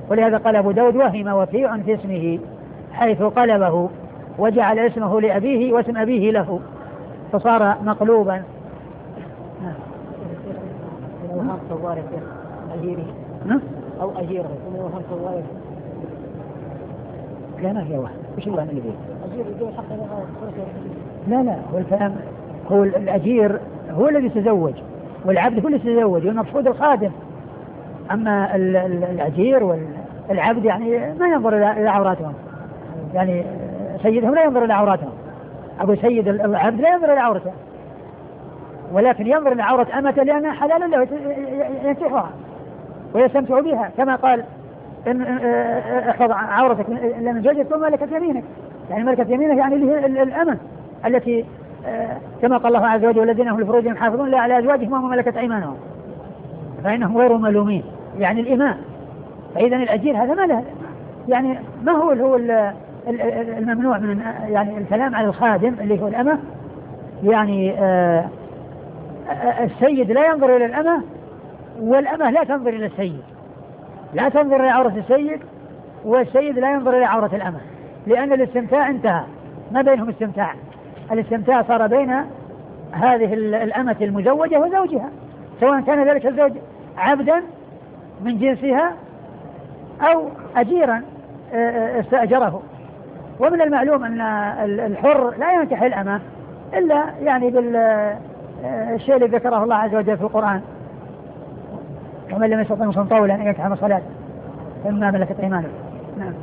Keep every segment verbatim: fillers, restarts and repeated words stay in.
ولهذا قال أبو داود وهم وكيع في اسمه حيث قلبه وجعل اسمه لأبيه واسم أبيه له فصار مقلوبا. أو أجيره وهم صوارف لا ما هي واحد وش الوهم اللي فيه؟ أجير يجيب حق لا لا هو الكلام هو الأجير هو الذي يتزوج والعبد هو الذي يتزوج والمقصود الخادم. أما الأجير والعبد يعني ما ينظر إلى عوراتهم يعني سيدهم لا ينظر إلى عوراتهم. أبو سيد العبد لا ينظر إلى عورته ولكن ينظر إلى عورة أمته لأنها حلال له ينكحها ويستمتع بها كما قال إن احفظ عورتك من زوجك ثم ملكت يمينك. يعني ملكت يمينك يعني الأمة التي كما قال الله عز وجل والذين هم لفروجهم حافظون لا على أزواجهم وهم ملكت أيمانهم فإنهم غير ملومين يعني الإماء. فإذا الأجير هذا ما له يعني ما هو هو الممنوع من يعني الكلام على الخادم اللي هو الأمة. يعني السيد لا ينظر إلى الأمة والأمة لا تنظر إلى السيد لا تنظر إلى عورة السيد والسيد لا ينظر إلى عورة الأمة لأن الاستمتاع انتهى ما بينهم استمتاع. الاستمتاع صار بين هذه الأمة المزوجة وزوجها سواء كان ذلك الزوج عبدا من جنسها أو أجيرا استأجره. ومن المعلوم أن الحر لا ينكح الأمة إلا يعني بالشيء الذي ذكره الله عز وجل في القرآن ومن لم يستطع منكم طولا أن ينكح الصلاة فإما ملكت أيمانه. نعم.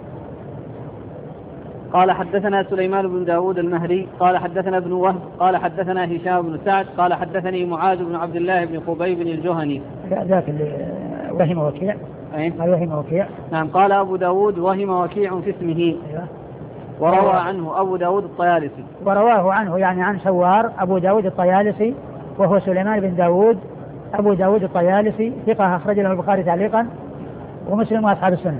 قال حدثنا سليمان بن داود المهري قال حدثنا ابن وهب قال حدثنا هشام بن سعد قال حدثني معاذ بن عبد الله بن خبيب الجهني. ذاك اللي وهم وكيع. قال وهم وكيع. نعم. قال أبو داود وهم وكيع في اسمه. أيوة. وروى عنه أبو داود الطيالسي. ورواه عنه يعني عن سوار أبو داود الطيالسي وهو سليمان بن داود أبو داود الطيالسي ثقة أخرج له البخاري تعليقا ومسلم وأصحاب السنة.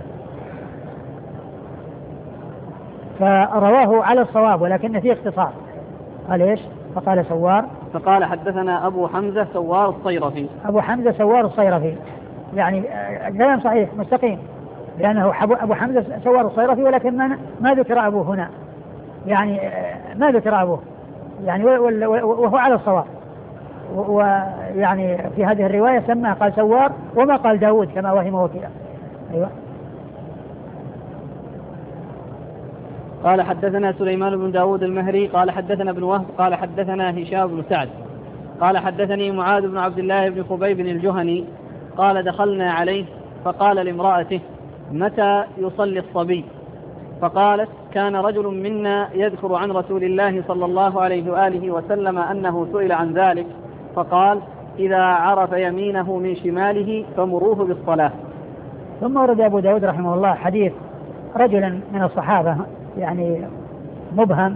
فرواه على الصواب ولكن فيه اختصار. قال ايش؟ فقال سوار فقال حدثنا أبو حمزة سوار الصيرفي. أبو حمزة سوار الصيرفي يعني كلام صحيح مستقيم لأنه أبو حمزة سوار الصيرفي ولكن ما, ما ذكر أبوه هنا يعني ما ذكر أبوه يعني وهو على الصواب. ويعني في هذه الرواية سماه قال سوار وما قال داود كما وهم وكيع. أيوة. قال حدثنا سليمان بن داود المهري قال حدثنا ابن وهب قال حدثنا هشام بن سعد قال حدثني معاذ بن عبد الله بن خبيب الجهني قال دخلنا عليه فقال لامرأته متى يصلي الصبي؟ فقالت كان رجل منا يذكر عن رسول الله صلى الله عليه وآله وسلم أنه سئل عن ذلك فقال إذا عرف يمينه من شماله فمروه بالصلاة. ثم ورد أبو داود رحمه الله حديث رجلا من الصحابة يعني مبهم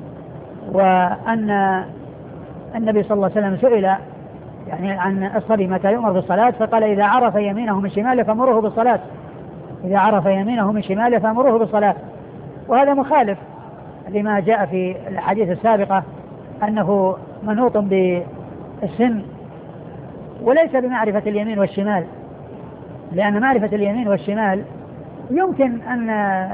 وأن النبي صلى الله عليه وسلم سئل يعني عن الصبي متى يؤمر بالصلاة فقال إذا عرف يمينه من شماله فمروه بالصلاة. إذا عرف يمينه من شماله فمروه بالصلاة. وهذا مخالف لما جاء في الحديث السابقة أنه منوط بالسن وليس بمعرفة اليمين والشمال لأن معرفة اليمين والشمال يمكن أن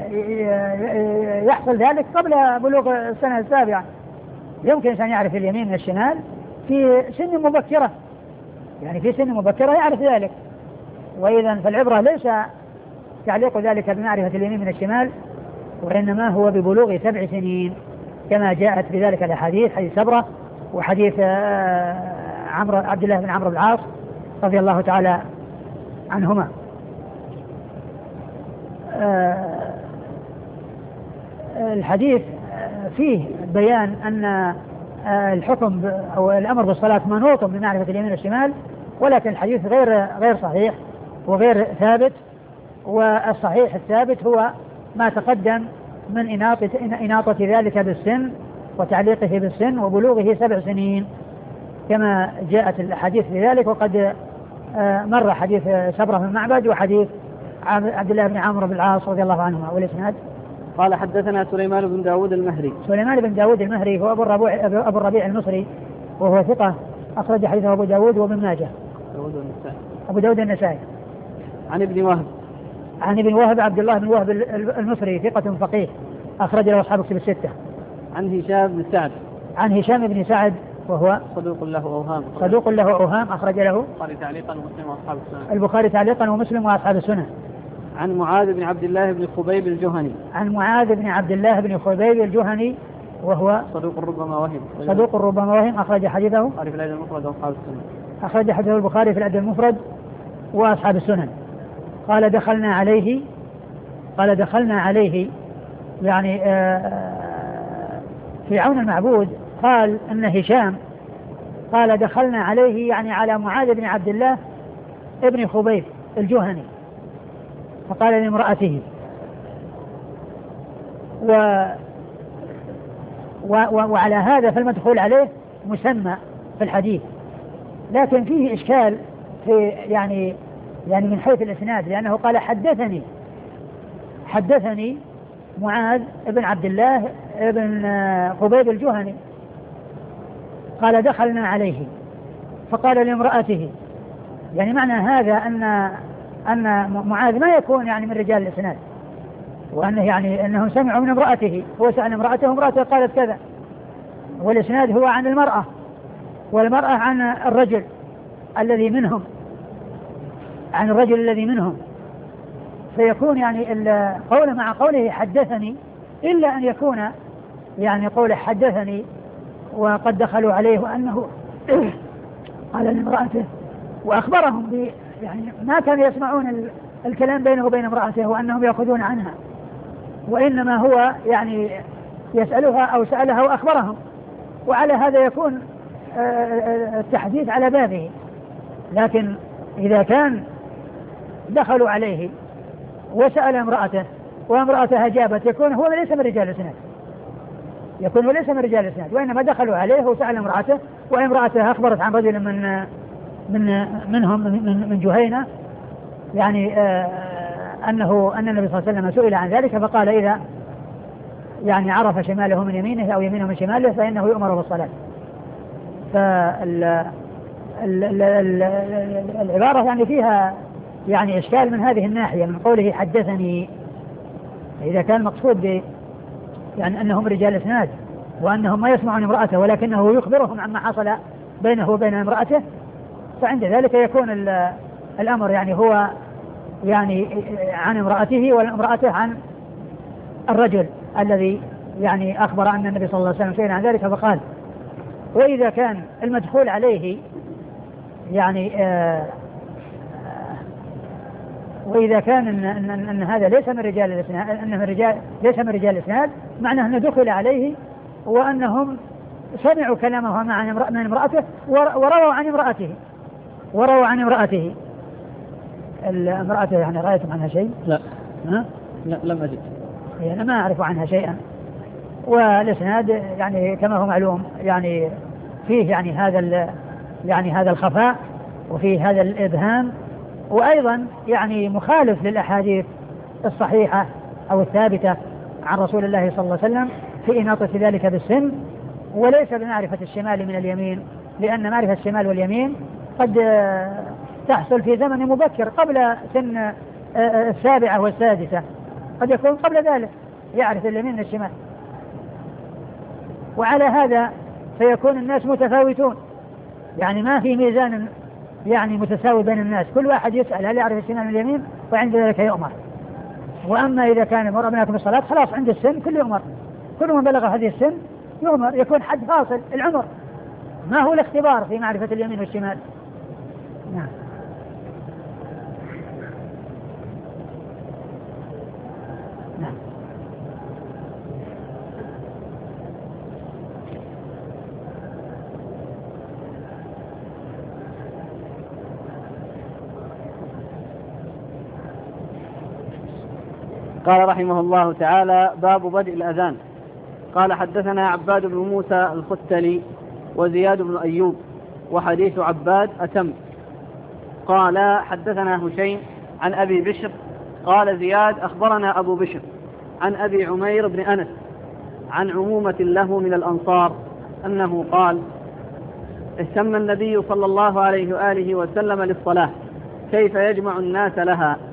يحصل ذلك قبل بلوغ السنة السابعة. يمكن أن يعرف اليمين من الشمال في سن مبكرة يعني في سن مبكرة يعرف ذلك. وإذا فالعبرة ليس تعليق ذلك بمعرفة اليمين من الشمال وإنما هو ببلوغ سبع سنين كما جاءت بذلك الأحاديث حديث سبرة وحديث عمرو عبد الله بن عمرو بن العاص رضي الله تعالى عنهما. الحديث فيه بيان أن الحكم أو الأمر بالصلاة منوط بمعرفة اليمين والشمال ولكن الحديث غير غير صحيح وغير ثابت. والصحيح الثابت هو ما تقدم من إناطة, إناطة ذلك بالسن وتعليقه بالسن وبلوغه سبع سنين كما جاءت الحديث بذلك. وقد مر حديث سبرة بن معبد وحديث عبد الله بن عمرو بن العاص رضي الله عنهما. والإسناد قال حدثنا سليمان بن داود المهري. سليمان بن داود المهري هو أبو الربيع, أبو الربيع المصري وهو ثقة أخرج حديثه أبو داود وابن ماجه. داود والنسائي. أبو داود النسائي. عن ابن وهب. عن ابن وهب عبد الله بن وهب المصري ثقة فقيه أخرج له أصحاب الكتب الستة. عن هشام بن سعد عن هشام بن سعد وهو صدوق له أوهام صدوق له أوهام أخرج له البخاري تعليقا ومسلم وأصحاب السنن البخاري تعليقا ومسلم وأصحاب السنن. عن معاذ بن عبد الله بن خبيب الجهني عن معاذ بن عبد الله بن خبيب الجهني وهو صدوق ربما وهم صدوق ربما وهم أخرج حديثه البخاري في الأدب المفرد وأصحاب السنن أخرج حديثه البخاري في الأدب المفرد وأصحاب السنن. قال دخلنا عليه قال دخلنا عليه يعني في عون المعبود قال أن هشام قال دخلنا عليه يعني على معاذ بن عبد الله ابن خبيب الجهني فقال لامرأته و و وعلى هذا فالمدخول عليه مسمى في الحديث، لكن فيه إشكال في يعني يعني من حيث الإسناد، لأنه قال حدثني حدثني معاذ بن عبد الله بن خبيب الجهني قال دخلنا عليه فقال لامرأته، يعني معنى هذا أن أن معاذ ما يكون يعني من رجال الإسناد، وأنه يعني أنهم سمعوا من امرأته، هو سأل امرأته وامرأته قالت كذا، والإسناد هو عن المرأة والمرأة عن الرجل الذي منهم عن الرجل الذي منهم، فيكون يعني قوله مع قوله حدثني إلا أن يكون يعني قوله حدثني وقد دخلوا عليه وأنه قال لامرأته وأخبرهم ب يعني ما كانوا يسمعون الكلام بينه وبين امرأته وأنهم يأخذون عنها، وإنما هو يعني يسألها أو سألها وأخبرهم، وعلى هذا يكون التحديث على بابه. لكن إذا كان دخلوا عليه وسأل امرأته وامرأته أجابت يكون هو ليس من رجال الإسناد، يكون هو ليس من رجال الإسناد، وإنما دخلوا عليه وسأل امرأته وامرأته أخبرت عن رجل من من منهم من, من جهينة يعني آه أنه أن النبي صلى الله عليه وسلم سئل عن ذلك فقال إذا يعني عرف شماله من يمينه أو يمينه من شماله فإنه يؤمر بالصلاة. فالعبارة يعني فيها يعني إشكال من هذه الناحية من قوله حدثني، إذا كان المقصود ب يعني أنهم رجال إسناد وأنهم ما يسمعون امرأته ولكنه يخبرهم عما حصل بينه وبين امرأته، فعند ذلك يكون الأمر يعني هو يعني عن امرأته والامرأته عن الرجل الذي يعني أخبر أن النبي صلى الله عليه وسلم سئل عن ذلك فقال. وإذا كان المدخول عليه يعني آه وإذا كان إن, إن, إن, إن هذا ليس من رجال الإسناد أنه من رجال ليس من رجال الإسناد معناه أنه دخل عليه وأنهم سمعوا كلامه مع من امرأته ورووا عن امرأته ورووا عن امرأته امرأته يعني رأيتم عنها شيء؟ لا ها؟ لا لم أجد، يعني أنا ما أعرف عنها شيئا. والإسناد يعني كما هو معلوم يعني فيه يعني هذا يعني هذا الخفاء وفيه هذا الإبهام، وأيضا يعني مخالف للأحاديث الصحيحة أو الثابتة عن رسول الله صلى الله عليه وسلم في إناطة ذلك بالسن، وليس بمعرفة الشمال من اليمين، لأن معرفة الشمال واليمين قد تحصل في زمن مبكر قبل سن السابعة والسادسة، قد يكون قبل ذلك يعرف اليمين من الشمال. وعلى هذا فيكون الناس متفاوتون، يعني ما في ميزان يعني متساوي بين الناس، كل واحد يسأل هل يعرف الشمال من اليمين وعند ذلك يؤمر. وأما إذا كان المرء منكم بالصلاة خلاص عند السن كل يؤمر، كل من بلغ هذه السن يؤمر، يكون حد فاصل العمر، ما هو الاختبار في معرفة اليمين والشمال. نعم. نعم. قال رحمه الله تعالى: باب بدء الأذان. قال: حدثنا عباد بن موسى الختلي وزياد بن أيوب، وحديث عباد أتم. قال: حدثنا هشيم عن أبي بشر قال زياد: أخبرنا أبو بشر عن أبي عمير بن أنس عن عمومة له من الأنصار أنه قال: اهتم النبي صلى الله عليه وآله وسلم للصلاة كيف يجمع الناس لها،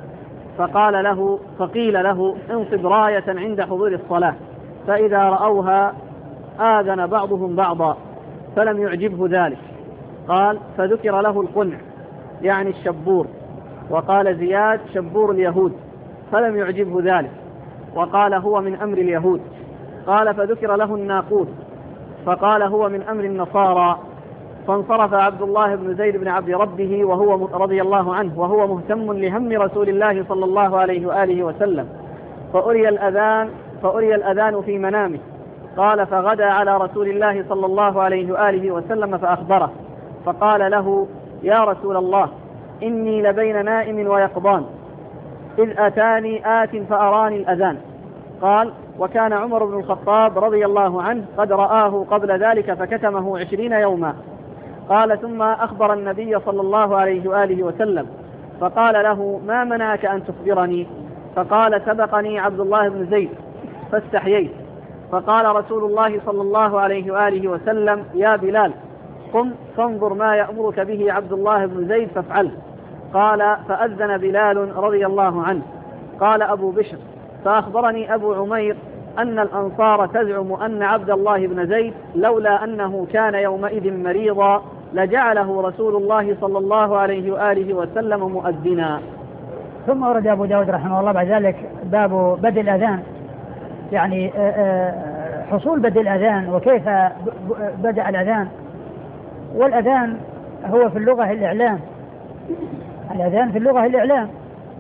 فقال له فقيل له انصب راية عند حضور الصلاة، فإذا رأوها آذن بعضهم بعضا، فلم يعجبه ذلك. قال فذكر له القنع يعني الشبور، وقال زياد شبور اليهود، فلم يعجبه ذلك، وقال هو من أمر اليهود. قال فذكر له الناقوس، فقال هو من أمر النصارى. فانصرف عبد الله بن زيد بن عبد ربه وهو رضي الله عنه وهو مهتم لهم رسول الله صلى الله عليه وآله وسلم، فأري الأذان فأري الأذان في منامه. قال فغدا على رسول الله صلى الله عليه وآله وسلم فأخبره، فقال له يا رسول الله إني لبين نائم ويقظان إذ أتاني آت فأراني الأذان. قال وكان عمر بن الخطاب رضي الله عنه قد رآه قبل ذلك فكتمه عشرين يوما. قال ثم أخبر النبي صلى الله عليه وآله وسلم فقال له ما منعك أن تخبرني؟ فقال سبقني عبد الله بن زيد فاستحييت. فقال رسول الله صلى الله عليه وآله وسلم يا بلال قم فانظر ما يأمرك به عبد الله بن زيد فافعله. قال فأذن بلال رضي الله عنه. قال أبو بشر فأخبرني أبو عمير أن الأنصار تزعم أن عبد الله بن زيد لولا أنه كان يومئذ مريضا لجعله رسول الله صلى الله عليه وآله وسلم مؤذنا. ثم ورد أبو داود رحمه الله بعد ذلك باب بدء الأذان، يعني حصول بدء الأذان وكيف بدأ الأذان. والأذان هو في اللغة الإعلام، الأذان في اللغة الإعلام،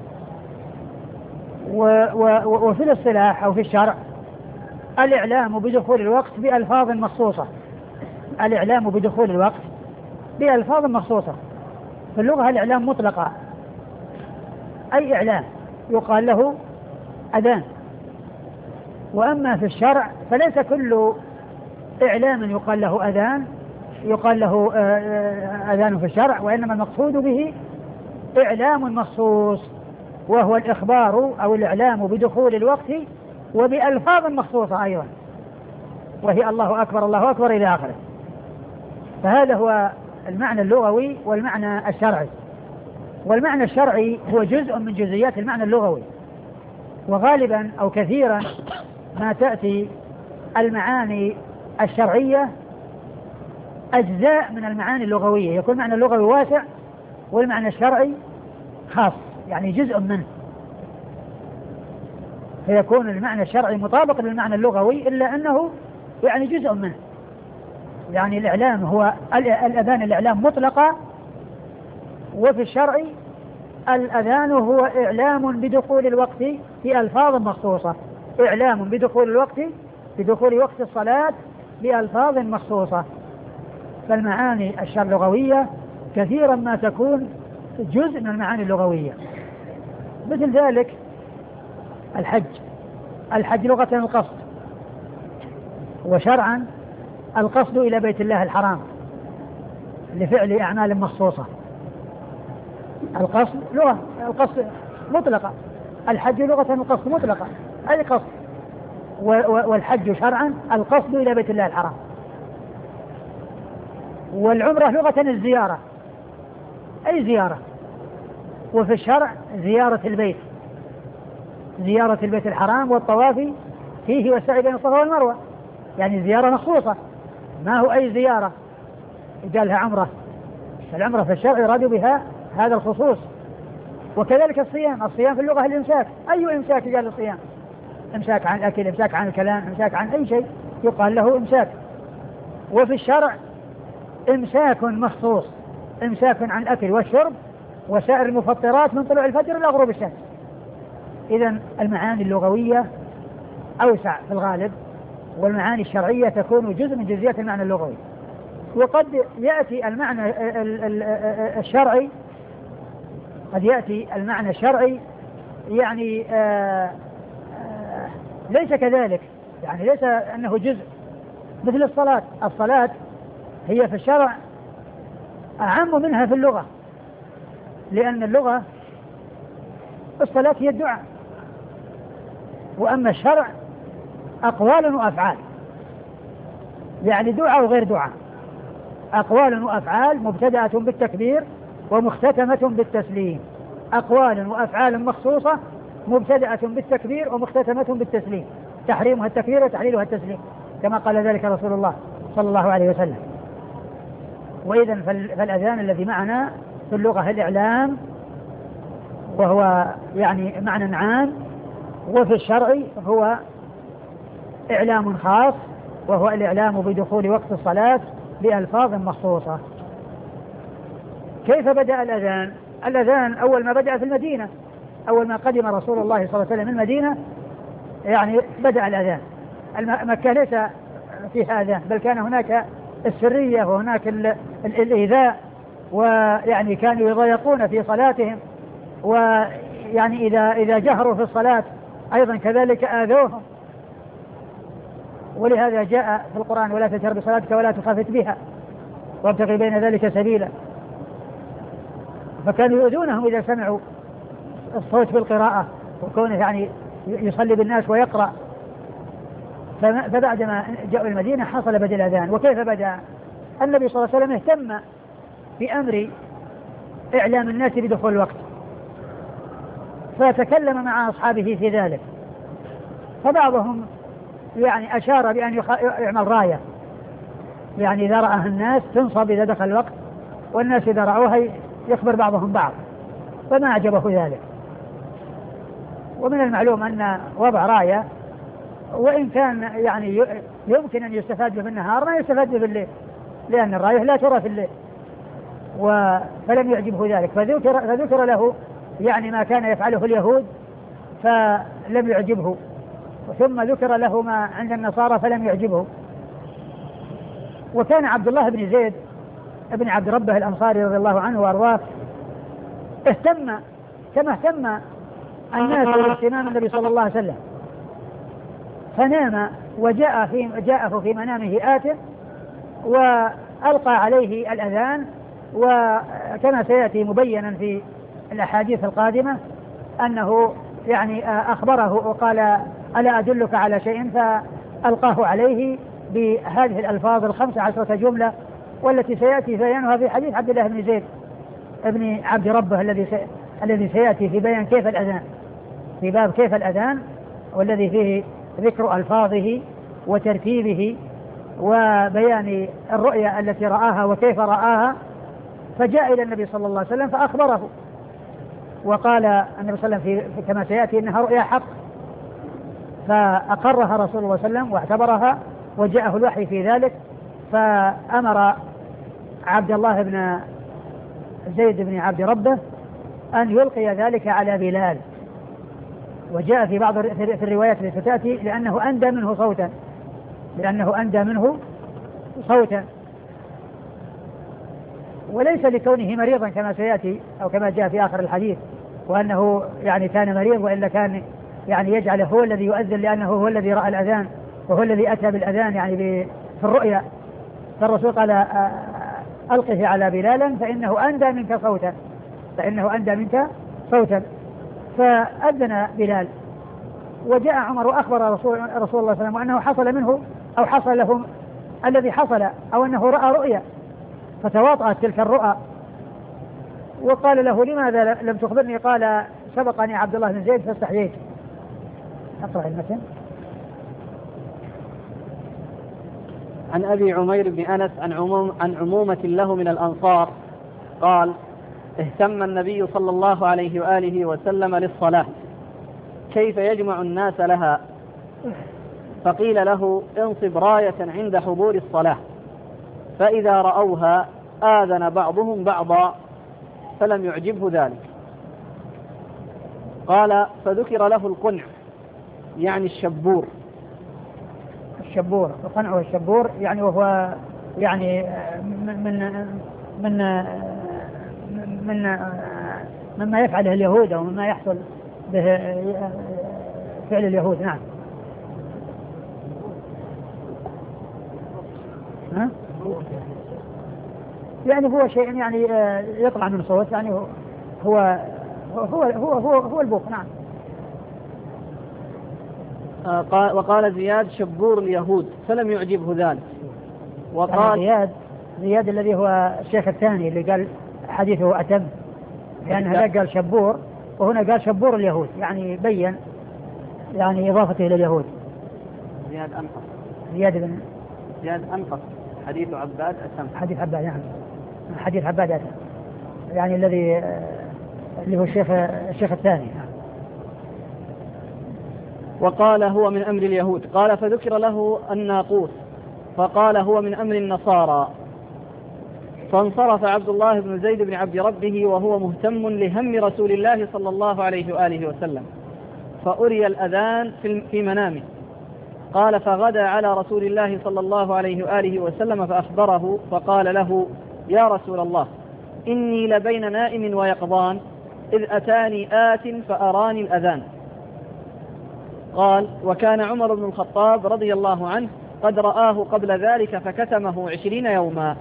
وفي الاصطلاح أو في الشرع الإعلام بدخول الوقت بألفاظ مخصوصة، الإعلام بدخول الوقت بألفاظ مخصوصة. في اللغة الإعلام مطلقة، أي إعلام يقال له أذان. وأما في الشرع فليس كل إعلام يقال له أذان يقال له أذان في الشرع، وإنما المقصود به إعلام مخصوص، وهو الإخبار أو الإعلام بدخول الوقت وبألفاظ مخصوصة أيضا، وهي الله أكبر الله أكبر إلى آخره. فهذا هو المعنى اللغوي والمعنى الشرعي. والمعنى الشرعي هو جزء من جزئيات المعنى اللغوي، وغالبا أو كثيرا ما تأتي المعاني الشرعية أجزاء من المعاني اللغوية، يكون المعنى اللغوي واسع والمعنى الشرعي خاص، يعني جزء منه، فيكون المعنى الشرعي مطابق للمعنى اللغوي إلا أنه يعني جزء منه. يعني الإعلام هو الأذان، الإعلام مطلقة، وفي الشرع الأذان هو إعلام بدخول الوقت في ألفاظ مخصوصة، إعلام بدخول الوقت بدخول وقت الصلاة بألفاظ مخصوصة. فالمعاني اللغوية كثيرا ما تكون جزء من المعاني اللغوية. مثل ذلك الحج، الحج لغة القصد، وشرعا القصد إلى بيت الله الحرام لفعل أعمال مخصوصة. القصد لغة القصد مطلقة، الحج لغة القصد مطلقة، أي قصد. والحج شرعا القصد إلى بيت الله الحرام. والعمرة لغة الزيارة، أي زيارة. وفي الشرع زيارة البيت، زيارة البيت الحرام والطواف فيه والسعي بين الصفا والمروة، يعني زيارة مخصوصة، ما هو أي زيارة قالها عمرة. العمرة في الشرع يراد بها هذا الخصوص. وكذلك الصيام، الصيام في اللغة الإمساك، أي إمساك قال الصيام؟ إمساك عن الأكل، إمساك عن الكلام، إمساك عن أي شيء يقال له إمساك. وفي الشرع إمساك مخصوص، إمساك عن الأكل والشرب وسائر المفطرات من طلوع الفجر إلى غروب الشمس. إذن المعاني اللغوية أوسع في الغالب، والمعاني الشرعية تكون جزء من جزئيات المعنى اللغوي. وقد يأتي المعنى الشرعي قد يأتي المعنى الشرعي يعني آآ آآ ليس كذلك، يعني ليس أنه جزء. مثل الصلاة، الصلاة هي في الشرع أعم منها في اللغة، لأن اللغة الصلاة هي الدعاء، وأما الشرع أقوال وأفعال، يعني دعاء وغير دعاء، أقوال وأفعال مبتدأة بالتكبير ومختتمة بالتسليم. أقوال وأفعال مخصوصة مبتدأة بالتكبير ومختتمة بالتسليم، تحريمها التكبير وتحليلها التسليم كما قال ذلك رسول الله صلى الله عليه وسلم. وإذا فالأذان الذي معنا في اللغة الإعلام، وهو يعني معنى عام، وفي الشرع هو إعلام خاص، وهو الإعلام بدخول وقت الصلاة بألفاظ مخصوصة. كيف بدأ الأذان؟ الأذان أول ما بدأ في المدينة، أول ما قدم رسول الله صلى الله عليه وسلم المدينة يعني بدأ الأذان. مكة ليس فيها أذان، بل كان هناك السرية وهناك الإيذاء، ويعني كانوا يضايقون في صلاتهم، ويعني إذا إذا جهروا في الصلاة أيضا كذلك آذوهم. ولهذا جاء في القرآن: ولا تجهر بصلاتك ولا تخافت بها وابتغي بين ذلك سبيلا. فكانوا يؤذونهم إذا سمعوا الصوت بالقراءة، وكونه يعني يصلي بالناس ويقرأ. فبعدما جاءوا المدينة حصل بدء الأذان. وكيف بدأ؟ النبي صلى الله عليه وسلم اهتم بأمر إعلام الناس بدخول الوقت، فتكلم مع أصحابه في ذلك. فبعضهم يعني أشار بأن يعمل راية، يعني إذا رأها الناس تنصب إذا دخل الوقت، والناس إذا رأوها يخبر بعضهم بعض، فما أعجبه ذلك. ومن المعلوم أن وضع راية وإن كان يعني يمكن أن يستفاد به بالنهار ما يستفاد به بالليل، لأن الراية لا ترى في الليل، فلم يعجبه ذلك. فذكر, فذكر له يعني ما كان يفعله اليهود فلم يعجبه، ثم ذكر له ما عند النصارى فلم يعجبه. وكان عبد الله بن زيد ابن عبد ربه الأنصاري رضي الله عنه وأرضاه اهتم كما اهتم الناس باهتمام النبي صلى الله عليه وسلم، فنام وجاء في جاءه في منامه آت وألقى عليه الأذان. وكما سيأتي مبينا في الأحاديث القادمة أنه يعني أخبره وقال: ألا أدلك على شيء؟ فألقاه عليه بهذه الألفاظ الخمسة عشرة جملة، والتي سيأتي بيانها في حديث عبد الله بن زيد ابن عبد ربه الذي الذي سيأتي في بيان كيف الأذان، في باب كيف الأذان، والذي فيه ذكر ألفاظه وترتيبه وبيان الرؤيا التي رآها وكيف رآها. فجاء إلى النبي صلى الله عليه وسلم فأخبره، وقال النبي صلى الله عليه وسلم كما سيأتي إنها رؤيا حق، فأقرها رسول الله صلى الله عليه وسلم واعتبرها، وجاءه الوحي في ذلك. فأمر عبد الله بن زيد بن عبد ربه أن يلقي ذلك على بلال. وجاء في بعض في الروايات التي تأتي لأنه أندى منه صوتا، لأنه أندى منه صوتا وليس لكونه مريضا كما سيأتي أو كما جاء في آخر الحديث، وأنه يعني كان مريض وإلا كان يعني يجعله هو الذي يؤذن، لأنه هو الذي رأى الأذان وهو الذي أتى بالأذان يعني في الرؤيا. فالرسول قال: ألقه على بلالا فإنه أندى منك صوتا، فإنه أندى منك صوتا. فأذن بلال، وجاء عمر وأخبر رسول, رسول الله صلى الله عليه وسلم أنه حصل منه أو حصل له الذي حصل، أو أنه رأى رؤيا، فتواطأت تلك الرؤى. وقال له: لماذا لم تخبرني؟ قال: سبقني عبد الله بن زيد فاستحييت. أقرأ المتن. عن أبي عمير بن أنس عن, عموم عن عمومة له من الأنصار قال: اهتم النبي صلى الله عليه وآله وسلم للصلاة كيف يجمع الناس لها، فقيل له: انصب راية عند حضور الصلاة، فإذا رأوها آذن بعضهم بعضا، فلم يعجبه ذلك. قال: فذكر له القنع يعني الشبور. الشبور القنع الشبور يعني وهو يعني من من من من مما يفعله اليهود أو مما يحصل به فعل اليهود. نعم. ها؟ يعني هو شيء يعني يطلع من صوت، يعني هو هو هو هو هو, هو البوق. نعم. وقال زياد: شبور اليهود، فلم يعجبه ذلك. وقال زياد زياد الذي هو الشيخ الثاني اللي قال حديثه أتم، لأن هذا قال شبور وهنا قال شبور اليهود، يعني بين يعني إضافته إلى اليهود. زياد أنقص. زياد بن زياد أنقص. حديث عباد أتم. حديث عباد نعم. حديث عباد أتم. يعني الذي اللي هو الشيخ الشيخ الثاني. وقال هو من أمر اليهود. قال فذكر له الناقوس فقال هو من أمر النصارى. فانصرف عبد الله بن زيد بن عبد ربه وهو مهتم لهم رسول الله صلى الله عليه وآله وسلم، فأري الأذان في منامه. قال فغدا على رسول الله صلى الله عليه وآله وسلم فأخبره فقال له يا رسول الله إني لبين نائم ويقظان إذ أتاني آت فأراني الأذان. قال وكان عمر بن الخطاب رضي الله عنه قد رآه قبل ذلك فكتمه عشرين يوما.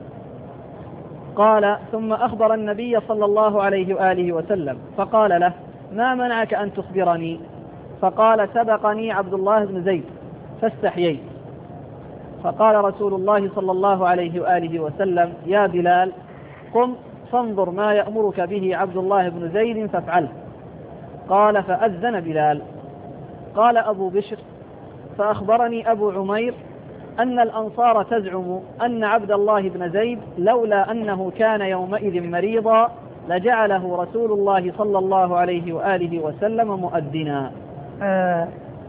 قال ثم أخبر النبي صلى الله عليه وآله وسلم فقال له ما منعك أن تخبرني؟ فقال سبقني عبد الله بن زيد فاستحييت. فقال رسول الله صلى الله عليه وآله وسلم يا بلال قم فانظر ما يأمرك به عبد الله بن زيد فافعله. قال فأذن بلال. قال أبو بشر فأخبرني أبو عمير أن الأنصار تزعم أن عبد الله بن زيد لولا أنه كان يومئذ مريضا لجعله رسول الله صلى الله عليه وآله وسلم مؤذنا. آه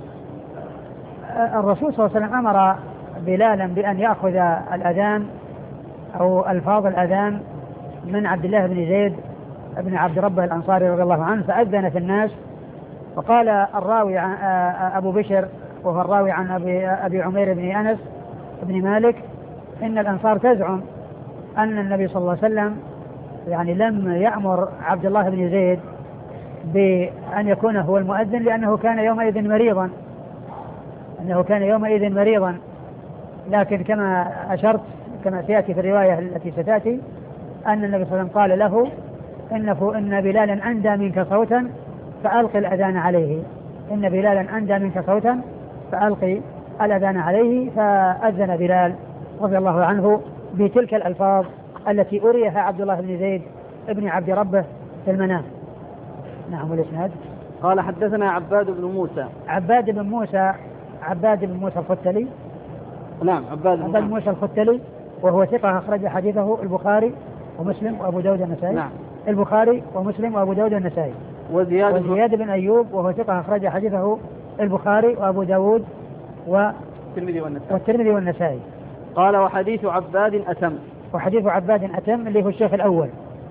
الرسول صلى الله عليه وسلم أمر بلالا بأن يأخذ الأذان أو ألفاظ الأذان من عبد الله بن زيد بن عبد ربه الأنصاري رضي الله عنه، فأذن في الناس. وقال الراوي عن أبو بشر وهو الراوي عن أبي, أبي عمير بن أنس بن مالك إن الأنصار تزعم أن النبي صلى الله عليه وسلم يعني لم يأمر عبد الله بن زيد بأن يكون هو المؤذن لأنه كان يومئذ مريضا أنه كان يومئذ مريضا لكن كما أشرت كما سيأتي في الرواية التي ستأتي أن النبي صلى الله عليه وسلم قال له إنه إن بلالا أندى منك صوتا فألقي الأذان عليه إن بلالا أندى منك صوتا فألقي الأذان عليه. فأذن بلال رضي الله عنه بتلك الألفاظ التي أريها عبد الله بن زيد ابن عبد ربه في المنام. نعم. والإسناد قال حدثنا عباد بن موسى. عباد بن موسى عباد بن موسى الختلي. نعم عباد بن عباد موسى الختلي وهو ثقة أخرج حديثه البخاري ومسلم وأبو داود النسائي. نعم. البخاري ومسلم وأبو داود النسائي. وزياد, وزياد بن أيوب وهو ثقة أخرج حديثه البخاري وأبو داود والترمذي والنسائي. والترمذي والنسائي. قال وحديث عباد أتم. وحديث عباد أتم اللي هو الشيخ الأول.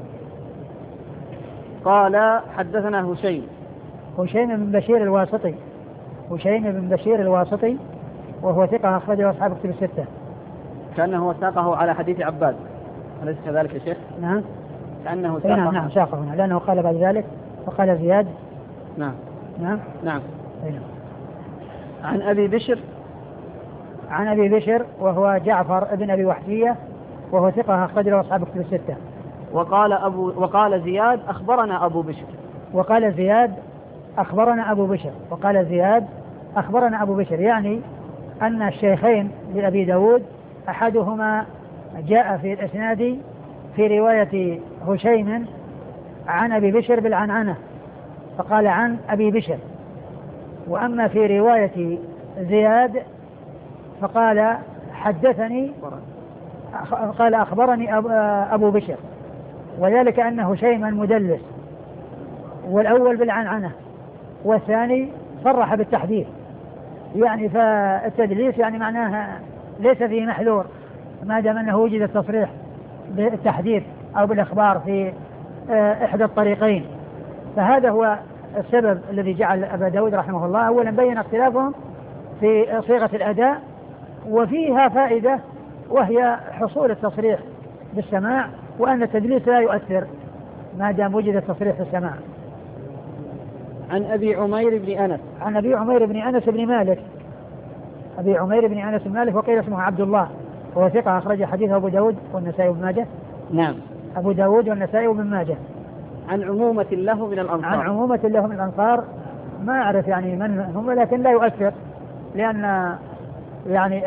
قال حدثنا هشيم. هشيم بن بشير الواسطي. هشيم بن بشير الواسطي وهو ثقة أخرجه أصحاب كتب الستة. كأنه ساقه على حديث عباد أليس كذلك يا شيخ؟ نعم. كأنه ساقه. نعم نعم ساقه هنا لأنه قال بعد ذلك وقال زياد. نعم نعم نعم. هنا. عن أبي بشر. عن أبي بشر وهو جعفر ابن أبي وحشية وهو ثقة أخرجه أصحاب كتب الستة. وقال أبو وقال زياد أخبرنا أبو بشر. وقال زياد أخبرنا أبو بشر. وقال زياد أخبرنا أبو بشر يعني أن الشيخين لأبي داود أحدهما جاء في الإسناد في رواية هشيم عن أبي بشر بالعنعنة فقال عن أبي بشر، وأما في رواية زياد فقال حدثني قال أخبرني أبو بشر، وذلك أن هشيما مدلس والأول بالعنعنة والثاني صرح بالتحديث، يعني فالتدليس يعني معناها ليس فيه محذور ما دام أنه وجد التصريح بالتحديث أو بالإخبار في إحدى الطريقين. فهذا هو السبب الذي جعل أبا داود رحمه الله أولا بين اختلافهم في صيغة الأداء، وفيها فائدة وهي حصول التصريح بالسماع، وأن التدليس لا يؤثر ما دام وجد التصريح بالسماع. عن أبي عمير بن أنس. عن أبي عمير بن أنس بن مالك. أبي عمير بن أنس بن مالك وقيل اسمه عبد الله وهو ثقة أخرج حديثه أبو داود والنسائي وابن ماجه. نعم. أبو داود والنسائي وابن ماجه. عن عمومة له من الأنصار. عن عمومة له من الأنصار ما أعرف يعني من هم، لكن لا يؤثر لأن يعني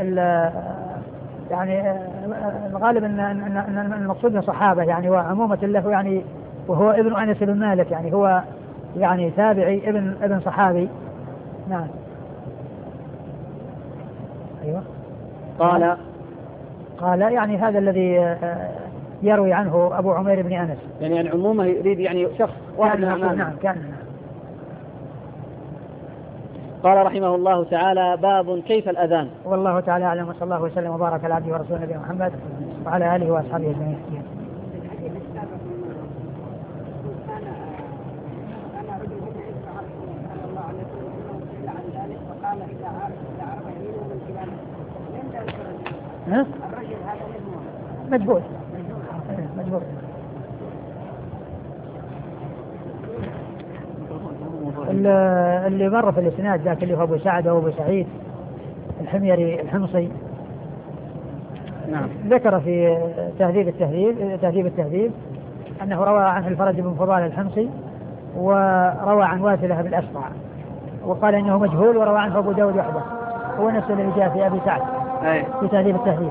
يعني الغالب أن المقصود من صحابة يعني، وعمومة له يعني وهو ابن أنس بن مالك، يعني هو يعني تابعي ابن ابن صحابي. نعم. أيوة. قال قال يعني هذا الذي يروي عنه أبو عمير بن أنس، يعني العمومة يريد يعني شخص واحد. نعم نعم كان. قال رحمه الله تعالى: باب كيف الأذان. والله تعالى أعلم، وصلى الله وسلم وبارك على عبده ورسوله نبينا محمد وعلى آله وأصحابه أجمعين. ها؟ مجبور مجبور. اللي مر في الاسناد ذاك اللي هو ابو سعد او ابو سعيد الحميري الحمصي، نعم، ذكر في تهذيب التهذيب تهذيب التهذيب انه روى عنه الفرج بن فضال الحمصي، وروى عن واثلة بالأسقع، وقال انه مجهول، وروى عنه ابو داود وحده، هو نفس الذي جاء في ابي سعد في تهذيب التهذيب.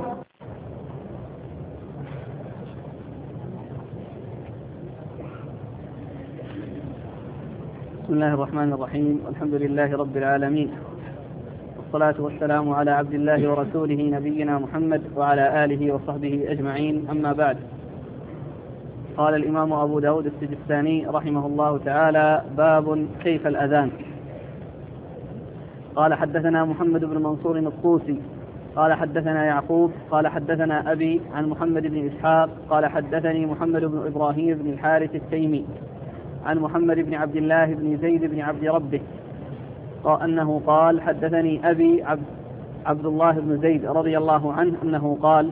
بسم الله الرحمن الرحيم، والحمد لله رب العالمين، والصلاة والسلام على عبد الله ورسوله نبينا محمد وعلى آله وصحبه أجمعين، أما بعد. قال الإمام أبو داود السجستاني رحمه الله تعالى: باب كيف الأذان. قال: حدثنا محمد بن منصور الطوسي قال حدثنا يعقوب قال حدثنا أبي عن محمد بن إسحاق قال حدثني محمد بن إبراهيم بن الحارث التيمي عن محمد بن عبد الله بن زيد بن عبد ربه أنه قال: حدثني أبي عبد, عبد الله بن زيد رضي الله عنه أنه قال: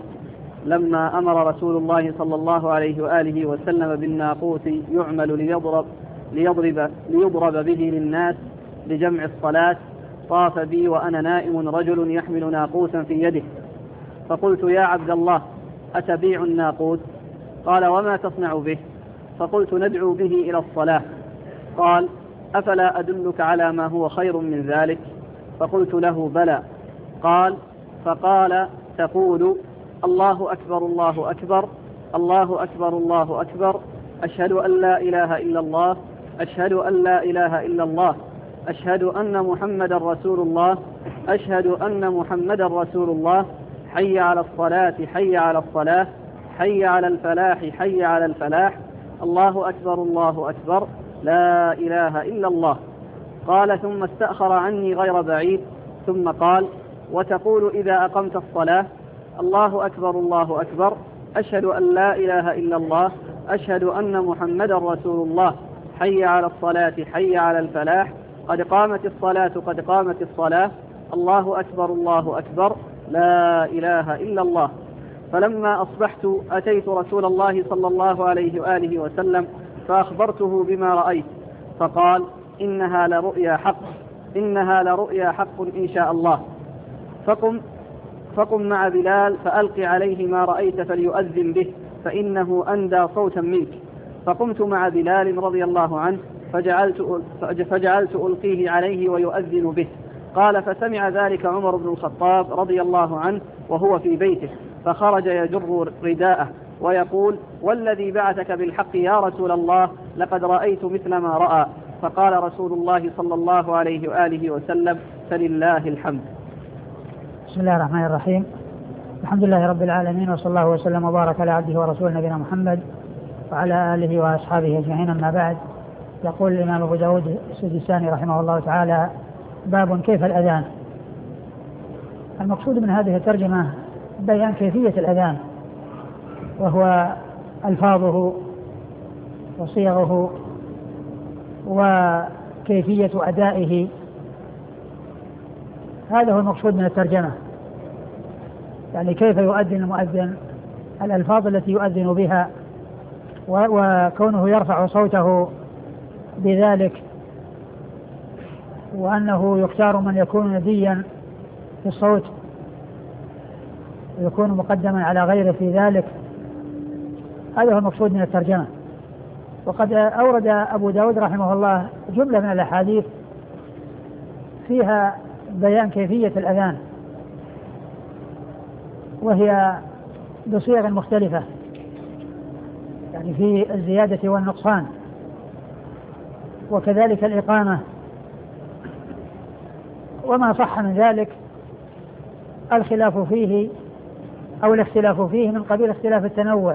لما أمر رسول الله صلى الله عليه وآله وسلم بالناقوس يعمل ليضرب, ليضرب, ليضرب به للناس لجمع الصلاة، طاف بي وأنا نائم رجل يحمل ناقوسا في يده، فقلت: يا عبد الله، أتبيع الناقوس؟ قال: وما تصنع به؟ فقلت: ندعو به إلى الصلاة. قال: أفلا أدلك على ما هو خير من ذلك؟ فقلت له: بلى. قال: فقال: تقول: الله أكبر الله أكبر الله أكبر الله أكبر، أشهد أن لا إله إلا الله أشهد أن لا إله إلا الله أشهد أن محمدا رسول الله أشهد أن محمدا رسول الله، حي على الصلاة حي على الصلاة حي على الفلاح حي على الفلاح، الله أكبر الله أكبر، لا إله إلا الله. قال: ثم استأخر عني غير بعيد ثم قال: وتقول إذا أقمت الصلاة: الله أكبر الله أكبر أشهد أن لا إله إلا الله أشهد أن محمدا رسول الله، حي على الصلاة حي على الفلاح، قد قامت الصلاة قد قامت الصلاة، الله أكبر الله أكبر، لا إله إلا الله. فلما أصبحت أتيت رسول الله صلى الله عليه وآله وسلم فأخبرته بما رأيت، فقال: إنها لرؤيا حق إنها لرؤيا حق إن شاء الله، فقم فقم مع بلال فألق عليه ما رأيت فليؤذن به، فإنه أندى صوتا منك. فقمت مع بلال رضي الله عنه فجعلت, فجعلت ألقيه عليه ويؤذن به. قال: فسمع ذلك عمر بن الخطاب رضي الله عنه وهو في بيته، فخرج يجر رداءه ويقول: والذي بعثك بالحق يا رسول الله، لقد رأيت مثل ما رأى. فقال رسول الله صلى الله عليه وآله وسلم: فلله الحمد. بسم الله الرحمن الرحيم، الحمد لله رب العالمين، وصلى الله وسلم وبارك على عبده ورسوله نبينا محمد وعلى آله وأصحابه أجمعين، أما بعد. يقول الإمام أبو داود السجستاني رحمه الله تعالى: باب كيف الأذان. المقصود من هذه الترجمة بيان كيفية الأذان، وهو ألفاظه وصيغه وكيفية أدائه، هذا هو المقصود من الترجمة، يعني كيف يؤذن المؤذن، الألفاظ التي يؤذن بها، وكونه يرفع صوته بذلك، وأنه يختار من يكون نديا في الصوت ويكون مقدما على غيره في ذلك، هذا هو المقصود من الترجمة. وقد أورد أبو داود رحمه الله جملة من الأحاديث فيها بيان كيفية الأذان، وهي بصيغ مختلفة، يعني في الزيادة والنقصان، وكذلك الإقامة، وما صح من ذلك الخلاف فيه أو الاختلاف فيه من قبيل اختلاف التنوع،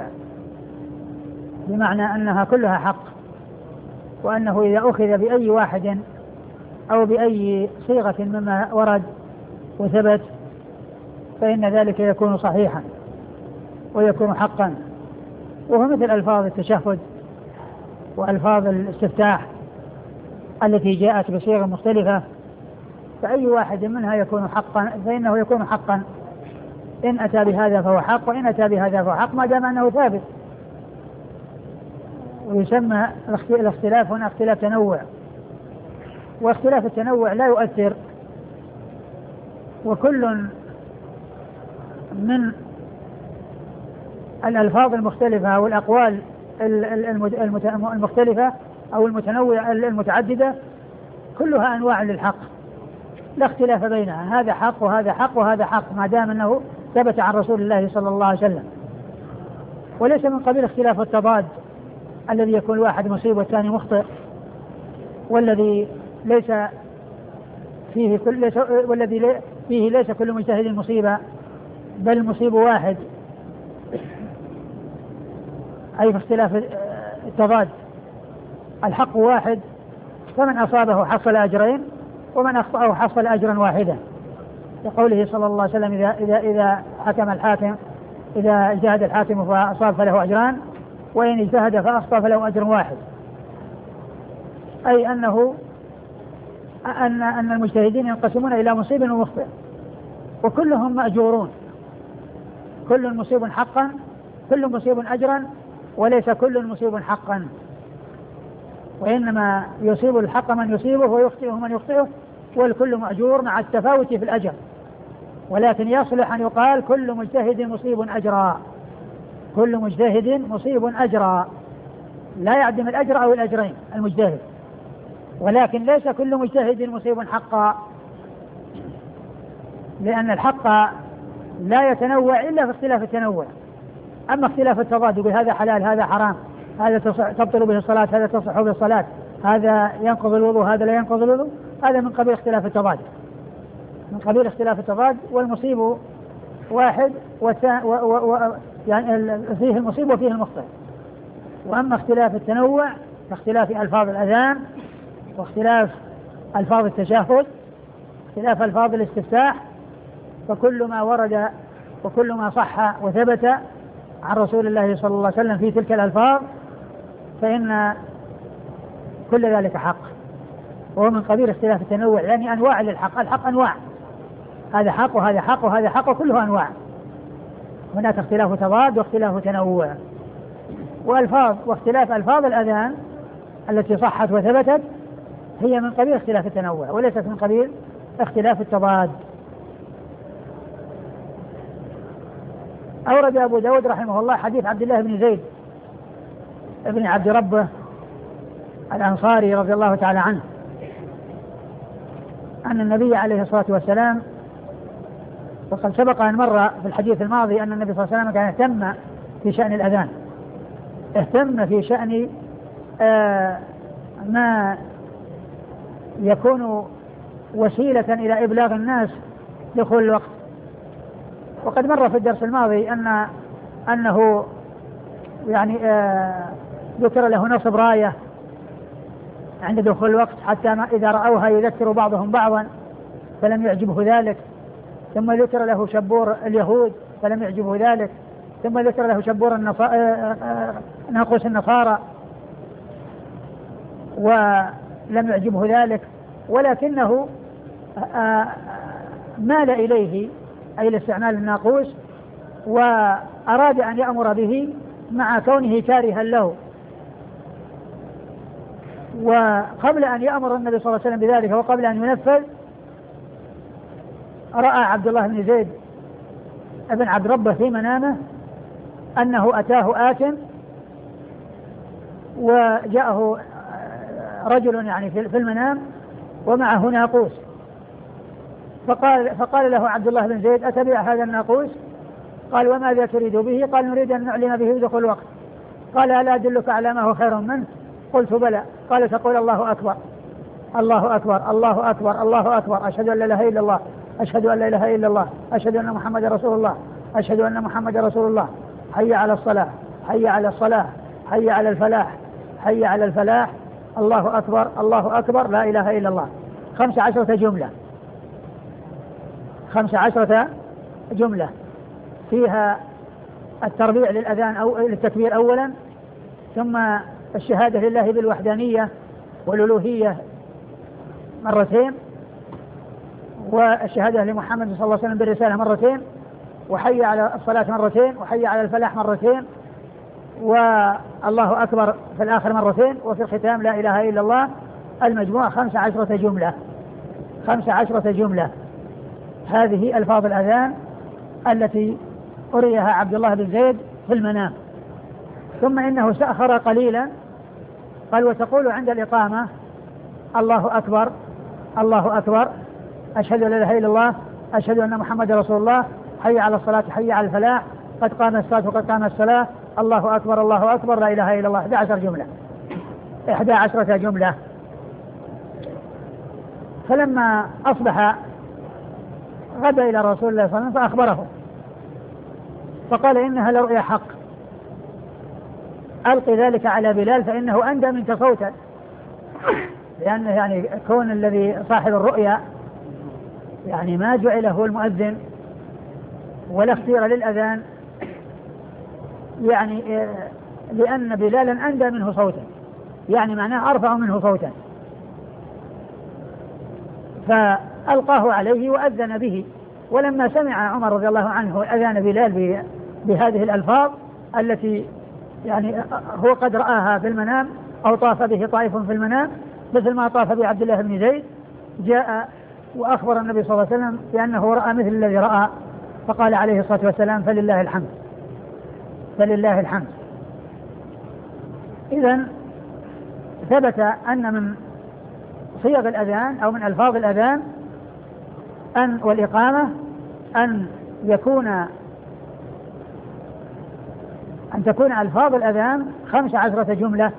بمعنى أنها كلها حق، وأنه إذا أخذ بأي واحد أو بأي صيغة مما ورد وثبت فإن ذلك يكون صحيحا ويكون حقا. وهو مثل ألفاظ التشهد وألفاظ الاستفتاح التي جاءت بصيغ مختلفة، فأي واحد منها يكون حقا، فإنه يكون حقا إن أتى بهذا فهو حق، وإن أتى بهذا فهو حق، ما دام أنه ثابت. ويسمى الاختلاف هنا اختلاف تنوع، واختلاف التنوع لا يؤثر، وكل من الألفاظ المختلفة أو الأقوال المختلفة أو المتنوعة المتعددة كلها أنواع للحق، لا اختلاف بينها، هذا حق وهذا حق وهذا حق، ما دام أنه ثبت عن رسول الله صلى الله عليه وسلم. وليس من قبيل اختلاف التضاد الذي يكون واحد مصيب والثاني مخطئ، والذي ليس فيه كل ليس والذي فيه ليس كل مجتهد مصيبة، بل مصيب واحد، أي في اختلاف التضاد الحق واحد، فمن أصابه حصل أجرين ومن أخطأه حصل أجرا واحدا، لقوله صلى الله عليه وسلم إذا, إذا, إذا حكم الحاكم إذا اجتهد الحاكم فأصاب فله أجران، وإن اجتهد فأخطأ فله أجر واحد، أي أنه أن, أن المجتهدين ينقسمون إلى مصيب ومخطئ، وكلهم مأجورون، كل مصيب حقا، كل مصيب أجرا، وليس كل مصيب حقا، وإنما يصيب الحق من يصيبه ويخطئه من يخطئه، والكل مأجور مع التفاوت في الأجر. ولكن يصلح أن يقال كل مجتهد مصيب أجرا، كل مجتهد مصيب أجرا، لا يعدم الأجر أو الأجرين المجتهد، ولكن ليس كل مجتهد مصيب حقا، لأن الحق لا يتنوع إلا في اختلاف التنوع. أما اختلاف التضاد يقول هذا حلال هذا حرام، هذا تبطل به الصلاة هذا تصح به الصلاة، هذا ينقض الوضوء هذا لا ينقض الوضوء، هذا من قبيل اختلاف التضاد، من قبيل اختلاف التضاد، والمصيب واحد والثاني و و و يعني فيه المصيب وفيه المخطئ. وأما اختلاف التنوع كاختلاف ألفاظ الأذان، واختلاف ألفاظ التشهد، اختلاف ألفاظ الاستفتاح، فكل ما ورد وكل ما صح وثبت عن رسول الله صلى الله عليه وسلم في تلك الألفاظ فإن كل ذلك حق، وهو من قبيل اختلاف التنوع، يعني أنواع للحق، الحق أنواع، هذا حق وهذا حق وهذا حق وكله أنواع، هناك اختلاف تضاد واختلاف تنوع. وألفاظ واختلاف ألفاظ الأذان التي صحت وثبتت هي من قبيل اختلاف التنوع وليست من قبيل اختلاف التضاد. أورد أبو داود رحمه الله حديث عبد الله بن زيد ابن عبد ربه الأنصاري رضي الله تعالى عنه أن النبي عليه الصلاة والسلام، وقد سبق أن مر في الحديث الماضي أن النبي صلى الله عليه وسلم كان اهتم في شأن الأذان، اهتم في شأن آه ما يكون وسيلة إلى إبلاغ الناس دخول الوقت. وقد مر في الدرس الماضي أن أنه يعني آه ذكر له نصب راية عند دخول الوقت حتى ما إذا رأوها يذكر بعضهم بعضا فلم يعجبه ذلك، ثم ذكر له شبور اليهود فلم يعجبه ذلك، ثم ذكر له شبور ناقوس النصارى ولم يعجبه ذلك، ولكنه مال إليه أي لاستعمال الناقوس وأراد أن يأمر به مع كونه كارها له. وقبل أن يأمر النبي صلى الله عليه وسلم بذلك وقبل أن ينفذ رأى عبد الله بن زيد ابن عبد ربه في منامه أنه أتاه آت وجاءه رجل يعني في المنام ومعه ناقوس، فقال, فقال له عبد الله بن زيد أتبع هذا الناقوس؟ قال وماذا تريد به؟ قال نريد أن نعلم به دخول الوقت. قال ألا أدلك على ما هو خير منه؟ قلت بلى. قال تقول الله أكبر الله أكبر الله أكبر الله أكبر أشهد أن لا إله إلا الله أشهد أن لا إله إلا الله أشهد أن محمد رسول الله أشهد أن محمد رسول الله حي على الصلاة حي على الصلاة حي على الفلاح حي على الفلاح الله أكبر الله أكبر لا إله إلا الله. خمس عشرة جملة خمس عشرة جملة فيها التربيع للأذان أو للتكبير أولا، ثم الشهادة لله بالوحدانية والألوهية مرتين، والشهادة لمحمد صلى الله عليه وسلم بالرسالة مرتين، وحي على الصلاة مرتين، وحي على الفلاح مرتين، والله أكبر في الآخر مرتين، وفي الختام لا إله إلا الله. المجموع خمس عشرة جملة خمس عشرة جملة. هذه ألفاظ الأذان التي أريها عبد الله بن زيد في المنام. ثم إنه سأخر قليلا، قال وتقول عند الإقامة الله أكبر الله أكبر أشهد أن لا إله إلا الله أشهد أن محمد رسول الله حي على الصلاة حي على الفلاح قد قام الصلاة وقد قام الصلاة الله أكبر الله أكبر لا إله إلا الله. إحدى عشرة جملة إحدى عشرة جملة. فلما أصبح غدا إلى رسول الله صلى الله عليه وسلم فأخبره فقال إنها لرؤيا حق، ألقي ذلك على بلال فإنه أندى منك صوتا، لأنه يعني كون الذي صاحب الرؤيا يعني ما جعل هو المؤذن ولا اختير للأذان، يعني لأن بلالا أندى منه صوتا، يعني معناه أرفع منه صوتا، فألقاه عليه وأذن به. ولما سمع عمر رضي الله عنه أذان بلال بهذه الألفاظ التي يعني هو قد رآها في المنام أو طاف به طائف في المنام مثل ما طاف به عبد الله بن زيد، جاء وأخبر النبي صلى الله عليه وسلم بأنه رأى مثل الذي رأى، فقال عليه الصلاة والسلام فلله الحمد فلله الحمد. إذن ثبت أن من صيغ الأذان أو من ألفاظ الأذان أن والإقامة أن يكون أن تكون ألفاظ الأذان خمس عشرة جملة،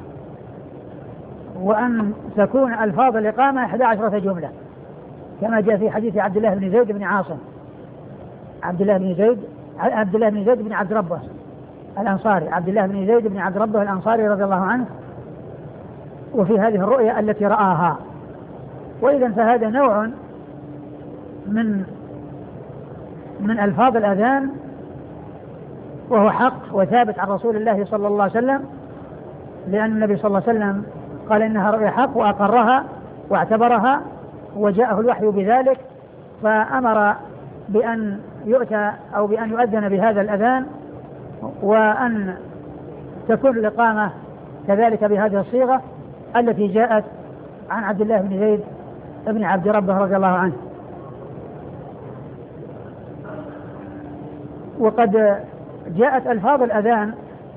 وأن تكون ألفاظ الإقامة إحدى عشرة جملة، كما جاء في حديث عبد الله بن زيد بن عاصم عبد الله بن زيد عبد الله بن زيد بن عبد ربه الأنصاري عبد الله بن زيد بن عبد ربه الأنصاري رضي الله عنه، وفي هذه الرؤيا التي رآها. وإذا فهذا نوع من من ألفاظ الأذان وهو حق وثابت عن رسول الله صلى الله عليه وسلم، لأن النبي صلى الله عليه وسلم قال إنها رؤيا حق وأقرها واعتبرها وجاءه الوحي بذلك، فأمر بأن يؤتى أو بأن يؤذن بهذا الأذان، وأن تكون الإقامة كذلك بهذه الصيغة التي جاءت عن عبد الله بن زيد بن عبد ربه رضي الله عنه. وقد جاءت ألفاظ الأذان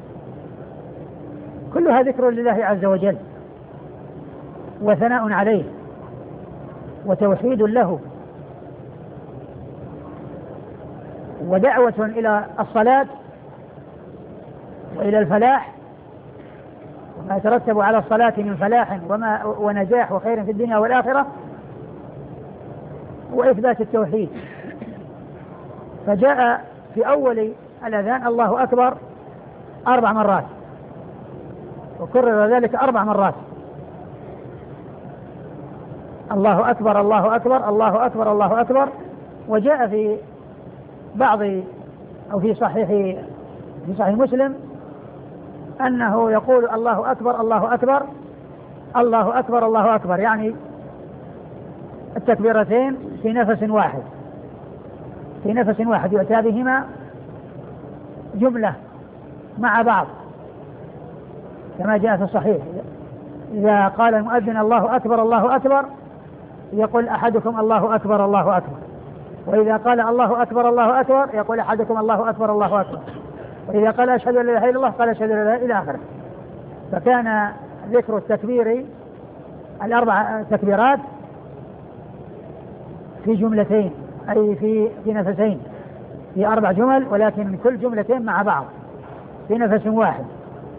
كلها ذكر لله عز وجل وثناء عليه وتوحيد له ودعوة إلى الصلاة وإلى الفلاح وما يترتب على الصلاة من فلاح وما ونجاح وخير في الدنيا والآخرة، وإثبات التوحيد. فجاء في أول الأذان الله أكبر أربع مرات، وكرر ذلك أربع مرات، الله أكبر الله أكبر الله أكبر الله أكبر. وجاء في بعض أو في صحيح في صحيح مسلم أنه يقول الله أكبر الله أكبر الله أكبر الله أكبر، يعني التكبيرتين في نفس واحد في نفس واحد يؤتى بهما جملة مع بعض كما جاء في الصحيح. إذا قال المؤذن الله أكبر الله أكبر يقول أحدكم الله أكبر الله أكبر، وإذا قال الله أكبر الله أكبر يقول أحدكم الله أكبر الله أكبر، وإذا قال أشهد أن لا إله إلا الله قال أشهد أن لا إله إلا الله إلى آخره. فكان ذكر التكبير الأربع تكبيرات في جملتين، أي في في نفسين، في أربع جمل، ولكن كل جملتين مع بعض في نفس واحد.